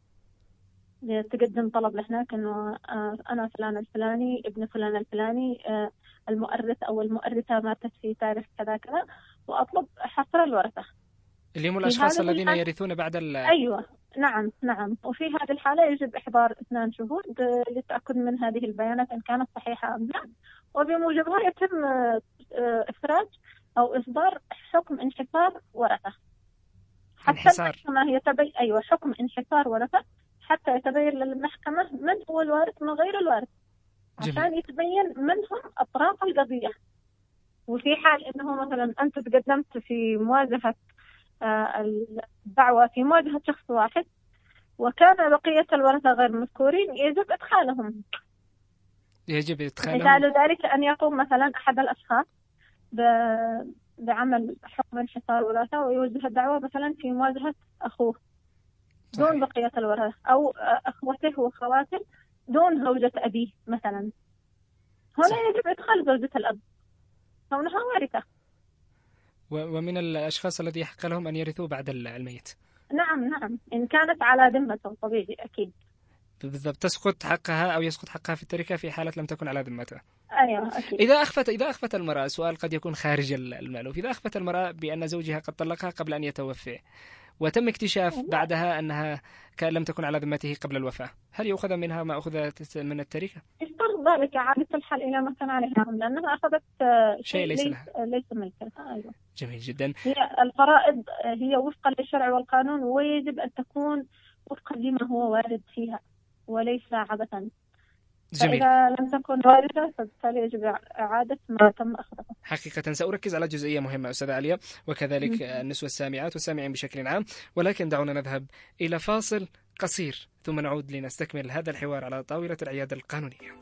تقدم طلب لهناك إنه أنا فلان الفلاني ابن فلان الفلاني المؤرث أو المؤرثة ماتت في تاريخ كذا كذا، وأطلب حصر الورثة اللي هم الأشخاص الذين يرثون بعد ال أيوة نعم نعم. وفي هذه الحالة يجب إحضار اثنان شهود للتأكد من هذه البيانات إن كانت صحيحة أم لا، وبموجبها يتم إخراج أو إصدار حكم انحصار ورثة حتى المحكمة يتبين أيوة حكم انحصار ورثة حتى يتبين للمحكمة من هو الوارث من غير الوارث، عشان يتبين من هم أطراف القضية. وفي حال أنه مثلا أنت تقدمت في مواجهة الدعوة في مواجهة شخص واحد وكان بقية الورثة غير مذكورين، يجب إدخالهم يجب إدخالهم مثال ذلك أن يقوم مثلا أحد الأشخاص بعمل حكم انحصار ورثة ويوجه الدعوة مثلا في مواجهة أخوه دون صحيح. بقية الورثة، أو أخوته وخواته دون زوجة أبيه مثلا، هنا صحيح. يجب إدخال زوجة الأب كونها وارثة، ومن الأشخاص الذي يحق لهم أن يرثوا بعد الميت. نعم نعم إن كانت على ذمته طبيعي أكيد بالضبط، تسقط حقها أو يسقط حقها في التركة في حالة لم تكن على ذمته. أيوة أكيد. إذا أخفت إذا أخفت المرأة، سؤال قد يكون خارج المألوف، إذا أخفت المرأة بأن زوجها قد طلقها قبل أن يتوفى وتم اكتشاف بعدها أنها لم تكن على ذمته قبل الوفاة، هل يؤخذ منها ما أخذ من التركة؟ يفترض ذلك إعادة الحل إلى ما كان عليها، لأنها أخذت شيء ليس لها ليس ملكها. أيوة. جميل جدا. هي الفرائض هي وفقا للشرع والقانون، ويجب أن تكون وفقا لما هو وارد فيها وليس عبثا. جميل. فإذا لم تكن واردة فبالتالي يجب إعادة ما تم أخذه. حقيقة سأركز على جزئية مهمة أستاذة عليا وكذلك النسوة السامعات والسامعين بشكل عام، ولكن دعونا نذهب إلى فاصل قصير ثم نعود لنستكمل هذا الحوار على طاولة العيادة القانونية.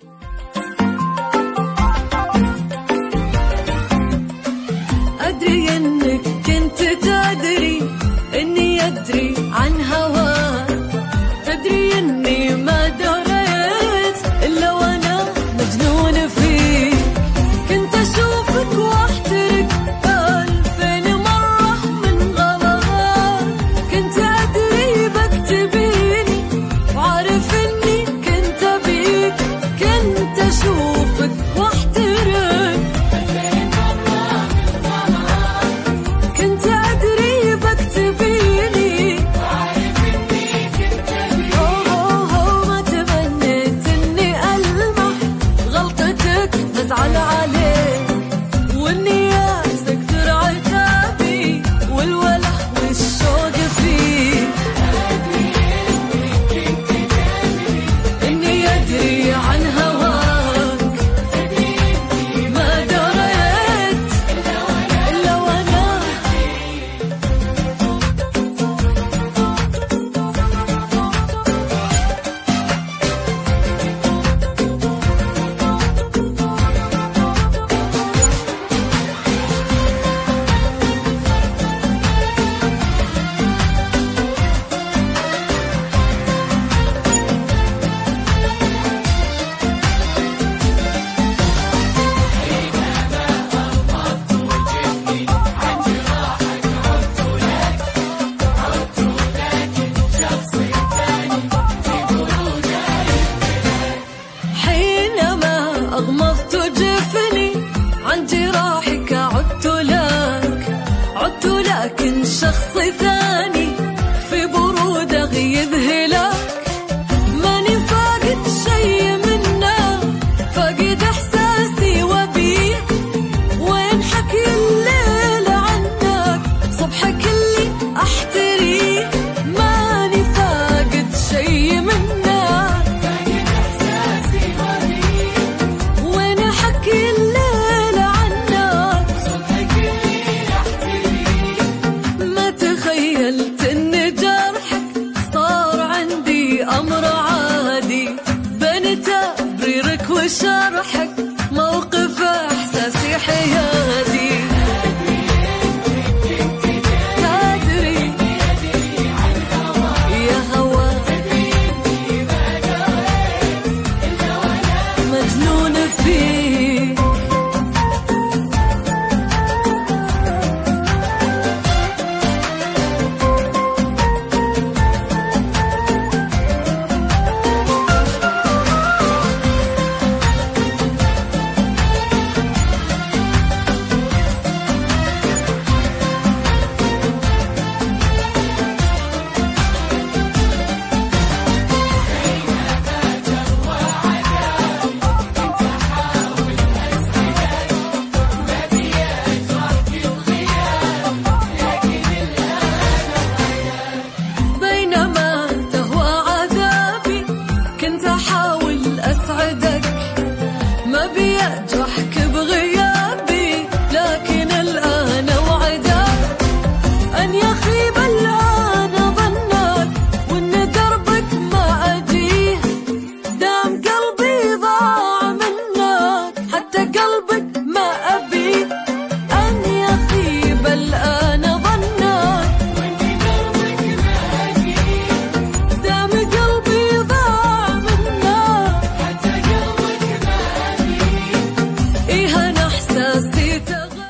أدري أنك كنت تدري أني أدري عن هواك، تدري أني ما دريت إلا وأنا مجنون فيك، كنت أشوفك واحترق ألفين مرة من غلاك، كنت أدري بكتبيني وعارف أني كنت بيك، كنت أشوفك واحترق كنت أدري بكتبيني وعارف أني كنت بيك، أوه أوه ما تمنيت أني ألمح غلطتك بزعل عليك، وإني أستكثر عتابي والوله والشوق فيك، إني أدري عن هواك، ما دريت إلا وأنا حينما أغمضت جفني عن جراحك عدت لك، عدت لكن شخص ثاني في برود أغيظ هلاك، ماني فاقد شي منا فاقد إحساسي وبيك، وين حكي الليل عنك صبحك اللي أحتريك، ماني فاقد شي منا وين حكي الليل عنك صبحك اللي أحتريك، ما تخيل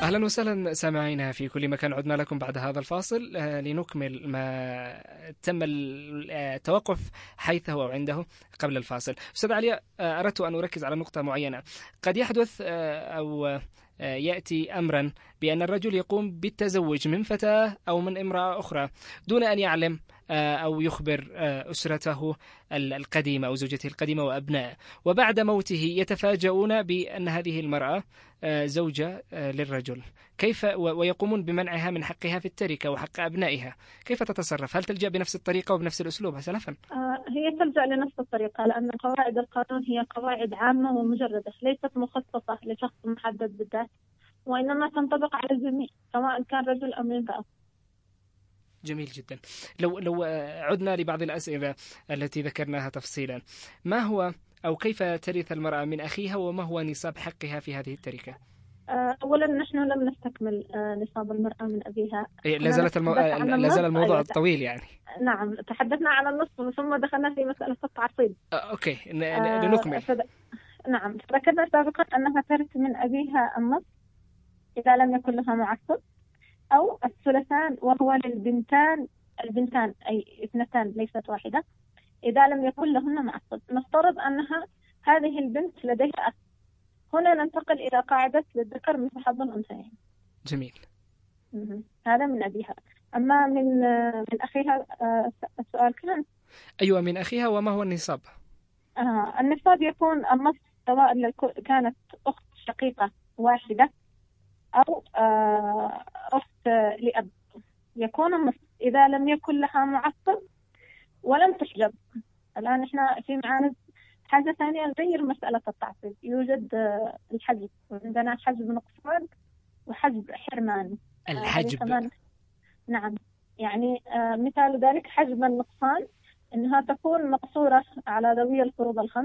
أهلا وسهلا سامعينا في كل مكان، عدنا لكم بعد هذا الفاصل لنكمل ما تم التوقف حيثه أو عنده قبل الفاصل. أستاذ علي، أردت أن أركز على نقطة معينة. قد يحدث أو يأتي أمرا بأن الرجل يقوم بالتزوج من فتاة أو من امرأة أخرى دون أن يعلم أو يخبر أسرته القديمة أو زوجته القديمة وأبنائه، وبعد موته يتفاجؤون بأن هذه المرأة زوجة للرجل، كيف ويقومون بمنعها من حقها في التركة وحق أبنائها، كيف تتصرف؟ هل تلجأ بنفس الطريقة وبنفس الأسلوب سلفا؟ هي تلجأ لنفس الطريقة، لأن قواعد القانون هي قواعد عامة ومجردة، ليست مخصصة لشخص محدد بالذات، وإنما تنطبق على الجميع سواء كان رجل أم امرأة. جميل جدا. لو لو عدنا لبعض الأسئلة التي ذكرناها تفصيلا، ما هو أو كيف ترث المرأة من أخيها وما هو نصاب حقها في هذه التركة؟ أولا نحن لم نستكمل نصاب المرأة من أبيها. لازالت المو... لازال الموضوع أيوة. طويل يعني. نعم، تحدثنا عن النصف ثم دخلنا في مسألة التعصيب. آه، أوكي ن... آه لنكمل. فد... نعم، ذكرنا سابقا أنها ترث من أبيها النصف إذا لم يكن لها معصب، أو الثلثان وهو للبنتان، البنتان أي اثنتان ليست واحدة، إذا لم يكن لهن معصب. نفترض أنها هذه البنت لديها أخ، هنا ننتقل إلى قاعدة للذكر مثل حظ الأنثيين. جميل. هذا من أبيها. أما من من أخيها السؤال كان؟ أيوة، من أخيها وما هو النصاب؟ آه النصاب يكون النص سواء كانت أخت شقيقة واحدة أو آه أخت لأب، يكون النص إذا لم يكن لها معصب ولم تحجب. الآن إحنا في معانا حاجة ثانية غير مسألة التعصيب، يوجد الحجب، عندنا حجب نقصان وحجب حرمان. الحجب آه نعم، يعني آه مثال ذلك حجب النقصان إنها تكون مقصورة على ذوي الفروض الخمس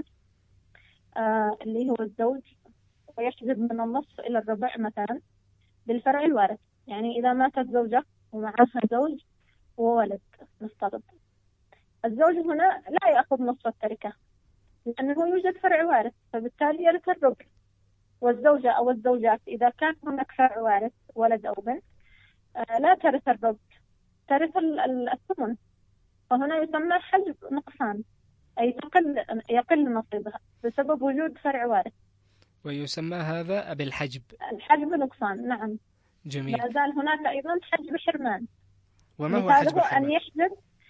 آه اللي هو الزوج، ويحجب من النصف إلى الربع مثلا بالفرع الوارث. يعني إذا ماتت زوجة ومعها زوج وولد، نفترض الزوج هنا لا يأخذ نصف التركة لأنه يوجد فرع وارث، فبالتالي يرث الربع. والزوجة أو الزوجات إذا كان هناك فرع وارث ولد أو بنت آه لا ترث الربع، ترث الثمن، فهنا يسمى حجب نقصان، أي تقل يقل نصيبها بسبب وجود فرع وارث، ويسمى هذا بالحجب. الحجب نقصان. نعم. جميل. لا زال هناك أيضا حجب حرمان. وما هو حجب الحرمان؟ أن يحجب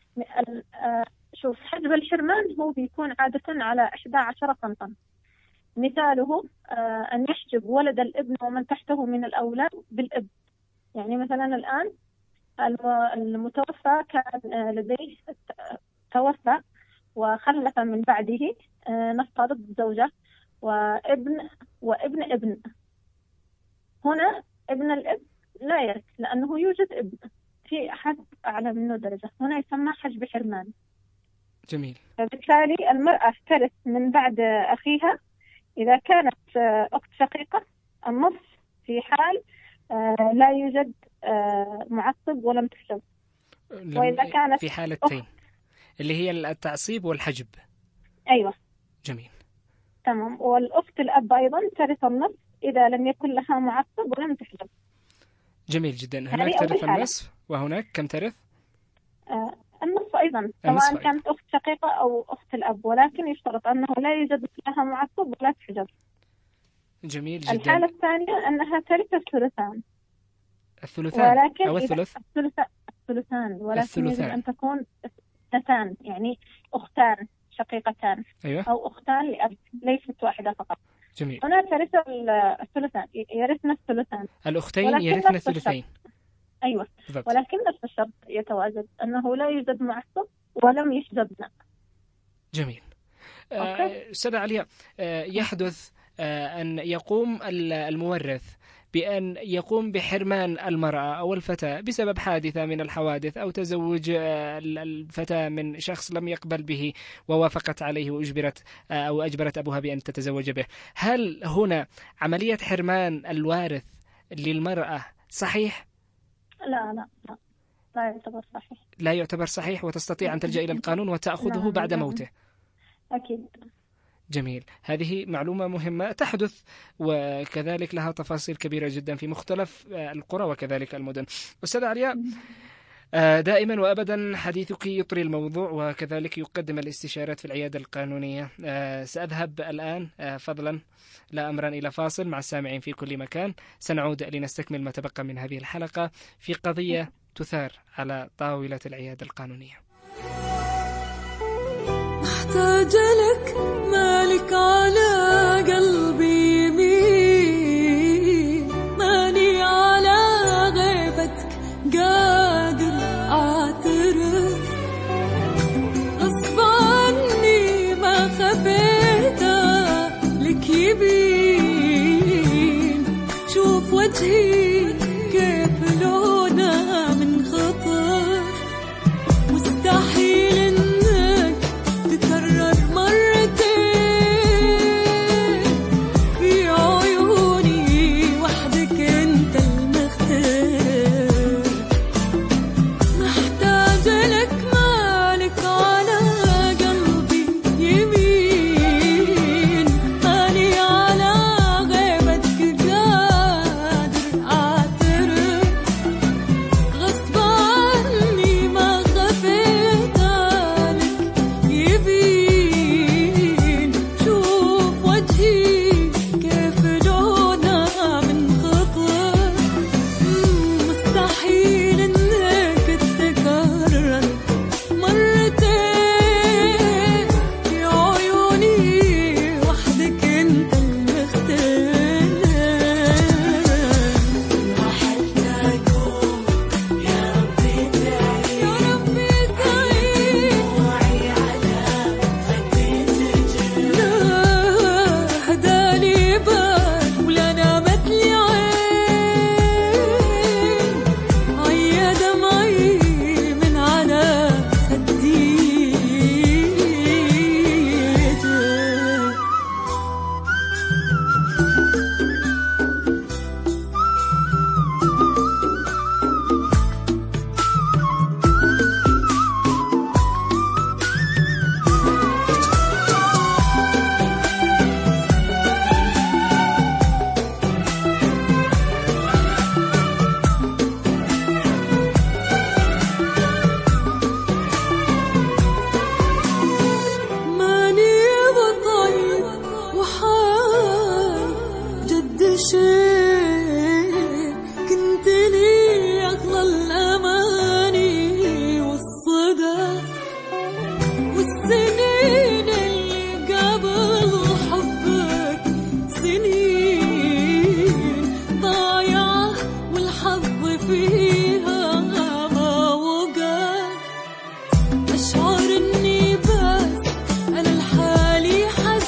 شوف، حجب الحرمان هو بيكون عادة على إحدى عشرة سنة. مثاله أن يحجب ولد الابن ومن تحته من الأولاد بالاب. يعني مثلا الآن المتوفى كان لديه توفى وخلف من بعده نفترض زوجة وابن وابن ابن، هنا ابن الاب لا يرث لأنه يوجد ابن في أحد أعلى منه درجة، هنا يسمى حجب حرمان. جميل. فبالتالي المرأة ترث من بعد أخيها إذا كانت أخت شقيقة النصف في حال لا يوجد معصب ولم تحجب، وإذا كانت في حالتين اللي هي التعصيب والحجب. أيوة. جميل. تمام. والأخت الأب أيضا ترث النصف إذا لم يكن لها معصب ولم تحجب. جميل جدا. هناك ترث النصف وهناك كم ترث؟ آه النصف أيضا سواء كانت أخت شقيقة أو أخت الأب، ولكن يشترط أنه لا يوجد لها معصب ولا تحجب. جميل جدا. الحالة الثانية أنها ترث الثلثان. الثلثان ولكن أو الثلث؟ الثلثان، ولكن الثلثان. يجب أن تكون اثنتان، يعني أختان شقيقتان. أيوة. أو أختان لأب، ليست واحدة فقط. جميل. هنا ترث الثلثان، يرثن الثلثان. الأختين يرثن الثلثين. أيوة. بالضبط. ولكن نفس الشرط يتواجد، أنه لا يوجد معصب ولم يحجبن. جميل. أستاذة عليا، يحدث أن يقوم المورث بأن يقوم بحرمان المرأة أو الفتاة بسبب حادثة من الحوادث أو تزوج الفتاة من شخص لم يقبل به ووافقت عليه وأجبرت أو أجبرت أبوها بأن تتزوج به. هل هنا عملية حرمان الوارث للمرأة صحيح؟ لا لا لا لا يعتبر صحيح. لا يعتبر صحيح، وتستطيع أن تلجأ إلى القانون وتأخذه بعد موته. أكيد. جميل. هذه معلومة مهمة تحدث وكذلك لها تفاصيل كبيرة جدا في مختلف القرى وكذلك المدن. أستاذة علياء، دائما وأبدا حديثك يطري الموضوع وكذلك يقدم الاستشارات في العيادة القانونية. سأذهب الآن فضلا لا أمرا إلى فاصل مع السامعين في كل مكان. سنعود لنستكمل ما تبقى من هذه الحلقة في قضية تثار على طاولة العيادة القانونية. محتاج لك مالك على قلبي يمين، ماني على غيبتك قادر أعترف، غصب عني ما خفيته لك يبين، شوف وجهي كيف لونه من خطر، مستحيل انك تكرر مرتين في عيوني وحدك انت المختار، محتاج لك مالك على قلبي يمين، ماني على غيبتك قادر اعترف، غصب عني ما خفيت لك يبين، شوف وجهي كيف لونه من خطر، مستحيل انك تكرر مرتين في عيوني وحدك انت المختار، رحلت اقوم يا ربي تعين، يا ربي تعين وعي على خدي تجري، لا هداني بال ولا نامت لي عين، عيا دمعي من على خدي ماني بطيب وحال جد شيء، كنت لي أغلى الأماني والصدى، والسنين اللي قبل حبك سنين ضايعة والحظ فيها ما وقع، أشعر إني بس أنا لحالي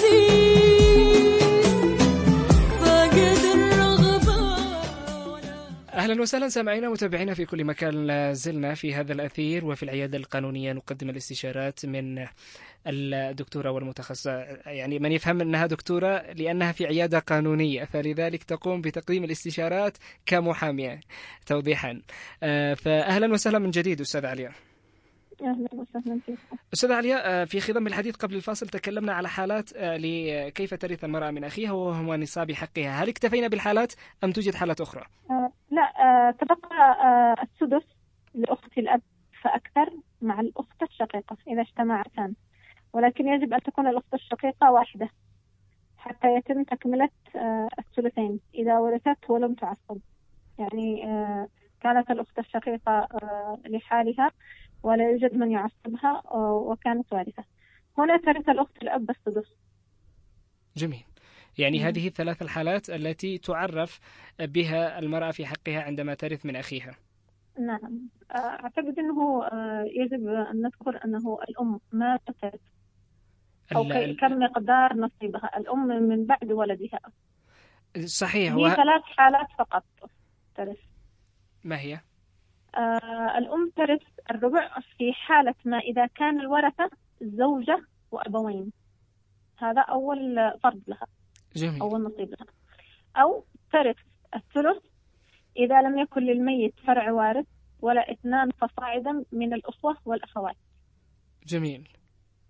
حزين، فاقد الرغبة ولا أهلا وسهلا سامعينا متابعينا في كل مكان. لا زلنا في هذا الأثير وفي العيادة القانونية نقدم الاستشارات من الدكتورة والمتخصصة، يعني من يفهم أنها دكتورة لأنها في عيادة قانونية فلذلك تقوم بتقديم الاستشارات كمحامية توضيحا. آه، فأهلا وسهلا من جديد أستاذ علياء. أهلا وسهلا فيكم. أستاذ علياء، في خضم الحديث قبل الفاصل تكلمنا على حالات لكيف ترث المرأة من أخيها وهو نصاب حقها. هل اكتفينا بالحالات أم توجد حالات أخرى؟ آه لا، آه تبقى آه السدس لأخت الأب فأكثر مع الأخت الشقيقة إذا اجتمعتان، ولكن يجب أن تكون الأخت الشقيقة واحدة حتى يتم تكملة آه الثلثين إذا ورثت ولم تعصب، يعني آه كانت الأخت الشقيقة آه لحالها ولا يوجد من يعصبها وكانت وارثة، هنا ترث الأخت الأب السدس. جميل. يعني مم. هذه الثلاث الحالات التي تعرف بها المرأة في حقها عندما ترث من أخيها. نعم، أعتقد أنه يجب أن نذكر أنه الأم ما ترث أو ال- كم مقدار نصيبها الأم من بعد ولدها. صحيح. هي و... ثلاث حالات فقط ترث. ما هي؟ آه الأم ترث الربع في حالة ما إذا كان الورثة زوجة وأبوين، هذا أول فرض لها. جميل. أول نصيب لها. أو ترث الثلث إذا لم يكن للميت فرع وارث ولا اثنان فصاعدا من الأخوة والأخوات. جميل.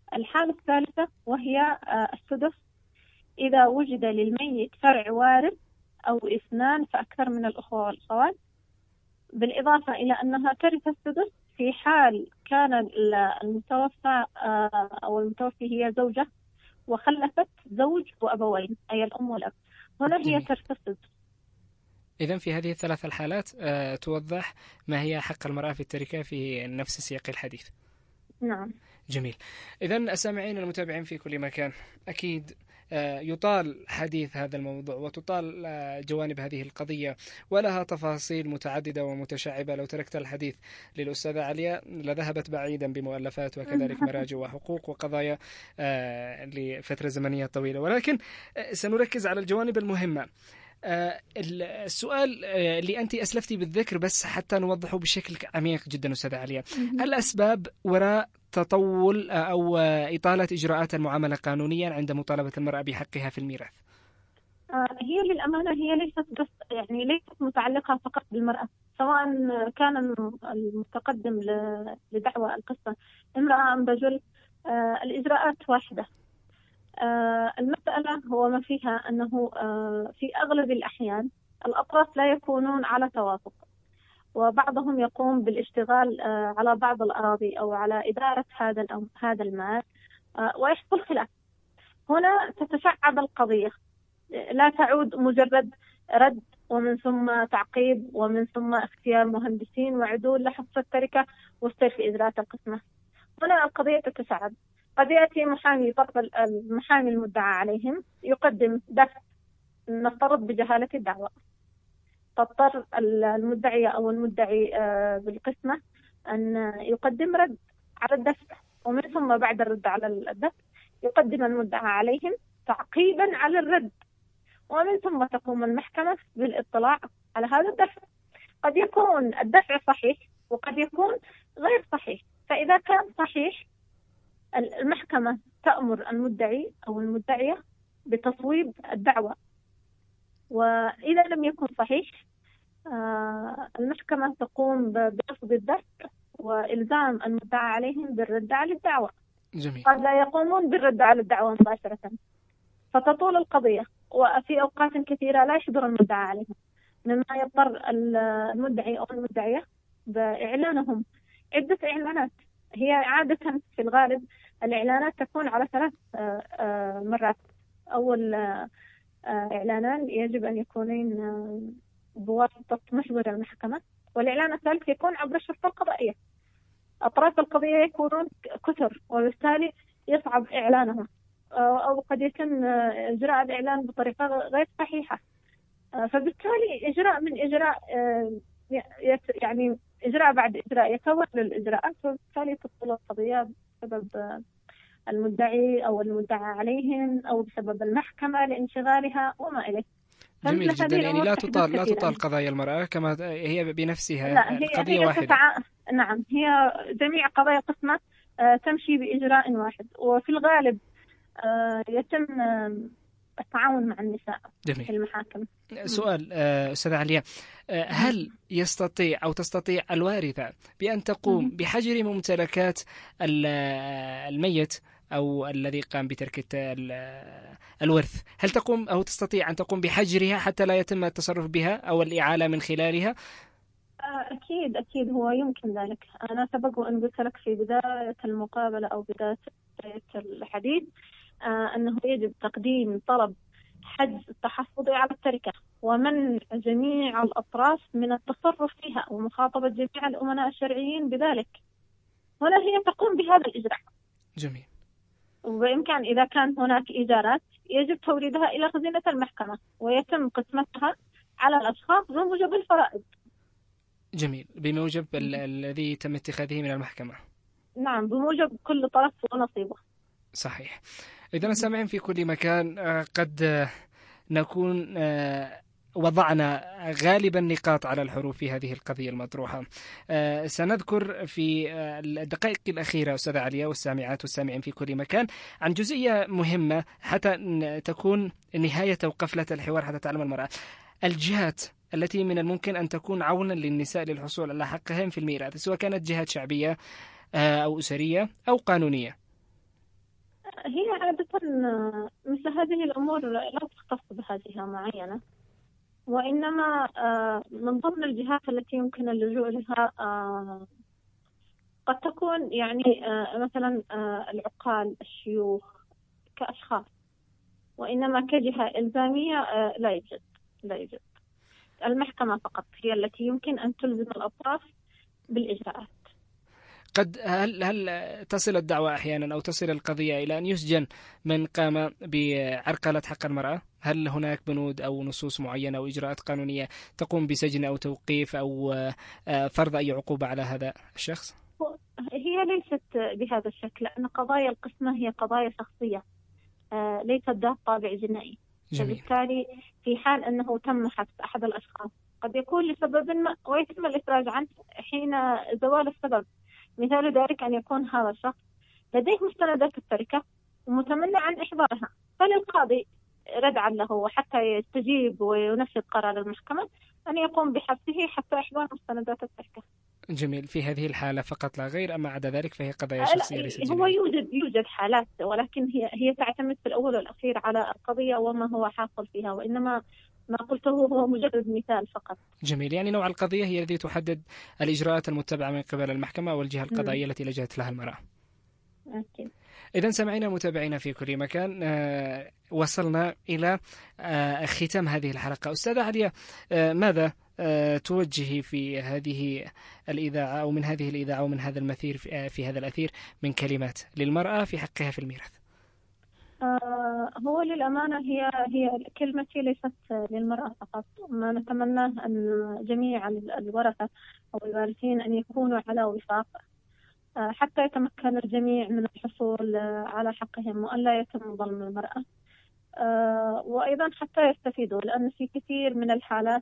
الحالة الثالثة وهي السدس إذا وجد للميت فرع وارث أو اثنان فأكثر من الأخوة والأخوات، بالإضافة إلى أنها ترث السدس في حال كان المتوفى أو المتوفي هي زوجة وخلفت زوج وأبوين، أي الأم والأب، هنا هي ترث السدس. إذن في هذه الثلاث الحالات أه توضح ما هي حق المرأة في التركة في نفس سياق الحديث. نعم. جميل. إذن السامعين المتابعين في كل مكان، أكيد يطال حديث هذا الموضوع وتطال جوانب هذه القضية ولها تفاصيل متعددة ومتشعبة. لو تركت الحديث للأستاذة عليا لذهبت بعيدا بمؤلفات وكذلك مراجع وحقوق وقضايا لفترة زمنية طويلة، ولكن سنركز على الجوانب المهمة. السؤال اللي أنت أسلفتي بالذكر بس حتى نوضحه بشكل عميق جدا أستاذة عليا، الأسباب وراء تطول أو إطالة إجراءات المعاملة قانونيا عند مطالبة المرأة بحقها في الميراث؟ هي للأمانة هي ليست بس يعني ليست متعلقة فقط بالمرأة، سواء كان المتقدم لدعوى القصة امرأة أم رجل، الإجراءات واحدة. المسألة هو ما فيها أنه في أغلب الأحيان الأطراف لا يكونون على توافق، وبعضهم يقوم بالاشتغال على بعض الأراضي أو على إدارة هذا هذا المال ويحصل خلاف. هنا تتشعب القضية، لا تعود مجرد رد ومن ثم تعقيب ومن ثم اختيار مهندسين وعدول لحفظ التركة واستيفاء إجراءات القسمة. هنا القضية تتشعب. قد يأتي محامي طرف المحامي المدعى عليهم يقدم دفع نفترض بجهالة الدعوة، تضطر المدعية أو المدعي بالقسمة أن يقدم رد على الدفع، ومن ثم بعد الرد على الدفع يقدم المدعى عليهم تعقيبا على الرد، ومن ثم تقوم المحكمة بالاطلاع على هذا الدفع. قد يكون الدفع صحيح وقد يكون غير صحيح، فإذا كان صحيح المحكمة تأمر المدعي أو المدعية بتصويب الدعوة، وإذا لم يكن صحيح المحكمة تقوم برفض الدفع وإلزام المدعى عليهم بالرد على الدعوة. جميل. قد لا يقومون بالرد على الدعوة مباشرة، فتطول القضية، وفي أوقات كثيرة لا يحضر المدعى عليهم، مما يضطر المدعي أو المدعية بإعلانهم عدة إعلانات. هي عادة في الغالب الإعلانات تكون على ثلاث مرات. أول إعلانان يجب أن يكونين بواسطة محضر المحكمة، والإعلان الثالث يكون عبر الشرطة القضائية. أطراف القضية يكونون كثر وبالتالي يصعب إعلانهم، أو قد يتم إجراء الإعلان بطريقة غير صحيحة، فبالتالي إجراء من إجراء يعني إجراء بعد إجراء يتوالى الإجراءات، وبالتالي تطول القضية بسبب المدعي أو المدعى عليهم أو بسبب المحكمة لانشغالها وما إليه. جميل جدا. يعني لا تطال لا تطال قضايا المرأة كما هي بنفسها، لا هي قضية هي واحدة. تتع... نعم، هي جميع قضايا القسمة تمشي بإجراء واحد، وفي الغالب يتم التعاون مع النساء جميل. في المحاكم. سؤال أستاذة عليا، هل يستطيع أو تستطيع الوارثة بأن تقوم بحجر ممتلكات الميت أو الذي قام بترك الورث؟ هل تقوم أو تستطيع أن تقوم بحجرها حتى لا يتم التصرف بها أو الإعالة من خلالها؟ أكيد أكيد هو يمكن ذلك. أنا سبق وأن قلت لك في بداية المقابلة أو بداية الحديث أنه يجب تقديم طلب حجز التحفظ على التركة ومنع جميع الأطراف من التصرف فيها ومخاطبة جميع الأمناء الشرعيين بذلك. هنا هي تقوم بهذا الإجراء. جميل. وبإمكان إذا كان هناك إيجارات يجب توريدها إلى خزينة المحكمة ويتم قسمتها على الأشخاص بموجب الفرائض. جميل، بموجب الذي تم اتخاذه من المحكمة. نعم، بموجب كل طرف ونصيبه. صحيح. إذا سامعين في كل مكان، قد نكون وضعنا غالبا نقاط على الحروف في هذه القضية المطروحة. سنذكر في الدقائق الأخيرة أستاذة عليا والسامعات والسامعين في كل مكان عن جزئية مهمة حتى تكون نهاية وقفلة الحوار، حتى تعلم المرأة الجهات التي من الممكن أن تكون عونا للنساء للحصول على حقهم في الميراث، سواء كانت جهات شعبية أو أسرية أو قانونية. هي عادة مثل هذه الأمور لا تختص بهذه معينة، وإنما من ضمن الجهات التي يمكن اللجوء لها قد تكون يعني مثلا العقال، الشيوخ كأشخاص، وإنما كجهة إلزامية لا يوجد لا يوجد. المحكمة فقط هي التي يمكن أن تلزم الأطراف بالإجراءات. قد هل هل تصل الدعوة أحيانا أو تصل القضية إلى أن يسجن من قام بعرقلة حق المرأة؟ هل هناك بنود أو نصوص معينة أو إجراءات قانونية تقوم بسجن أو توقيف أو فرض أي عقوبة على هذا الشخص؟ هي ليست بهذا الشكل، لأن قضايا القسمة هي قضايا شخصية ليست ذات طابع جنائي. فبالتالي في حال أنه تم حبس أحد الأشخاص قد يكون لسبب ما ويتم الإفراج عنه حين زوال السبب. مثال ذلك أن يكون هذا الشخص لديه مستندات التركة ومتمنع عن إحضارها، فللقاضي ردعا له حتى يستجيب وينفذ قرار المحكمة أن يقوم بحبسه حتى إحضار مستندات التركة. جميل. في هذه الحالة فقط لا غير، أما عدا ذلك فهي قضايا شخصية ليست جنائية. هو يوجد يوجد حالات، ولكن هي هي تعتمد في الأول والأخير على القضية وما هو حاصل فيها، وإنما ما قلته هو مجرد مثال فقط. جميل. يعني نوع القضية هي التي تحدد الإجراءات المتبعة من قبل المحكمة والجهة القضائية م. التي لجأت لها المرأة. أكيد. إذن سمعنا متابعينا في كل مكان، آه وصلنا إلى آه ختام هذه الحلقة. أستاذة عليا، آه ماذا آه توجهي في هذه الإذاعة أو من هذه الإذاعة ومن هذا المثير في, آه في هذا الأثير من كلمات للمرأة في حقها في الميراث؟ آه هو للأمانة هي هي كلمتي ليست للمرأة فقط. ما نتمناه أن جميع الورثة أو الوارثين أن يكونوا على وفاق حتى يتمكن الجميع من الحصول على حقهم وأن لا يتم ظلم المرأة، وأيضا حتى يستفيدوا، لأن في كثير من الحالات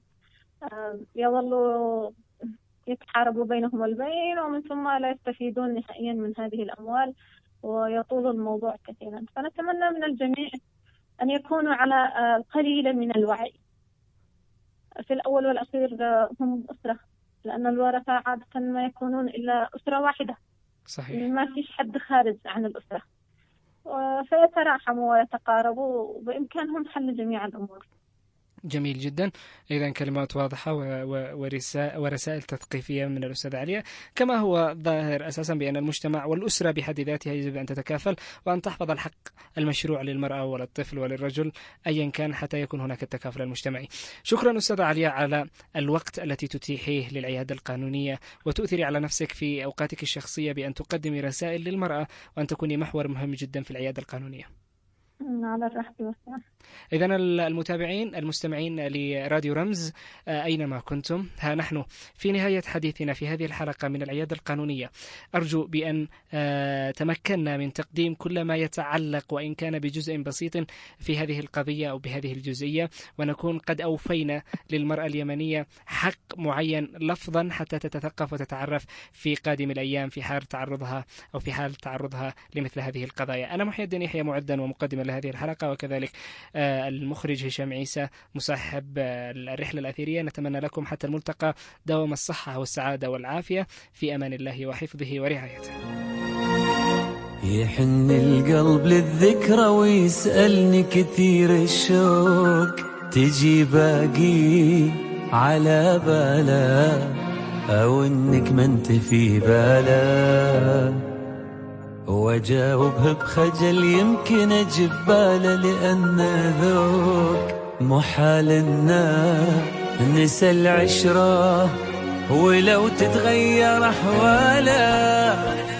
يظلوا يتحاربوا بينهم البين ومن ثم لا يستفيدون نهائيا من هذه الأموال ويطول الموضوع كثيرا. فنتمنى من الجميع أن يكونوا على قليل من الوعي. في الأول والأخير هم أسرة، لأن الورثة عادة ما يكونون إلا أسرة واحدة. صحيح. ما فيش حد خارج عن الأسرة، فيتراحموا ويتقاربوا وبإمكانهم حل جميع الأمور. جميل جدا. إذن كلمات واضحة ورسائل تثقيفية من الأستاذة عليا. كما هو ظاهر أساسا بأن المجتمع والأسرة بحد ذاتها يجب أن تتكافل وأن تحفظ الحق المشروع للمرأة وللطفل وللرجل أيا كان حتى يكون هناك التكافل المجتمعي. شكرا أستاذة عليا على الوقت التي تتيحيه للعيادة القانونية وتؤثري على نفسك في أوقاتك الشخصية بأن تقدمي رسائل للمرأة وأن تكوني محور مهم جدا في العيادة القانونية. على الرحب والسعة. إذن المتابعين المستمعين لراديو رمز أينما كنتم، ها نحن في نهاية حديثنا في هذه الحلقة من العيادة القانونية. أرجو بأن تمكنا من تقديم كل ما يتعلق وإن كان بجزء بسيط في هذه القضية أو بهذه الجزئية، ونكون قد أوفينا للمرأة اليمنية حق معين لفظا حتى تتثقف وتتعرف في قادم الأيام في حال تعرضها أو في حال تعرضها لمثل هذه القضايا. أنا محي الدين يحيى معدا ومقدما لهذه الحلقة، وكذلك المخرج هشام عيسى مصاحب الرحلة الأثيرية. نتمنى لكم حتى الملتقى دوام الصحة والسعادة والعافية في أمان الله وحفظه ورعايته. يحن القلب للذكرى ويسألني كثير الشوق، تجي باقي على باله أو إنك ما انت في باله، وجاوبها بخجل يمكن اجيب باله لأن ذوق محالنا نسى العشرة ولو تتغير أحواله.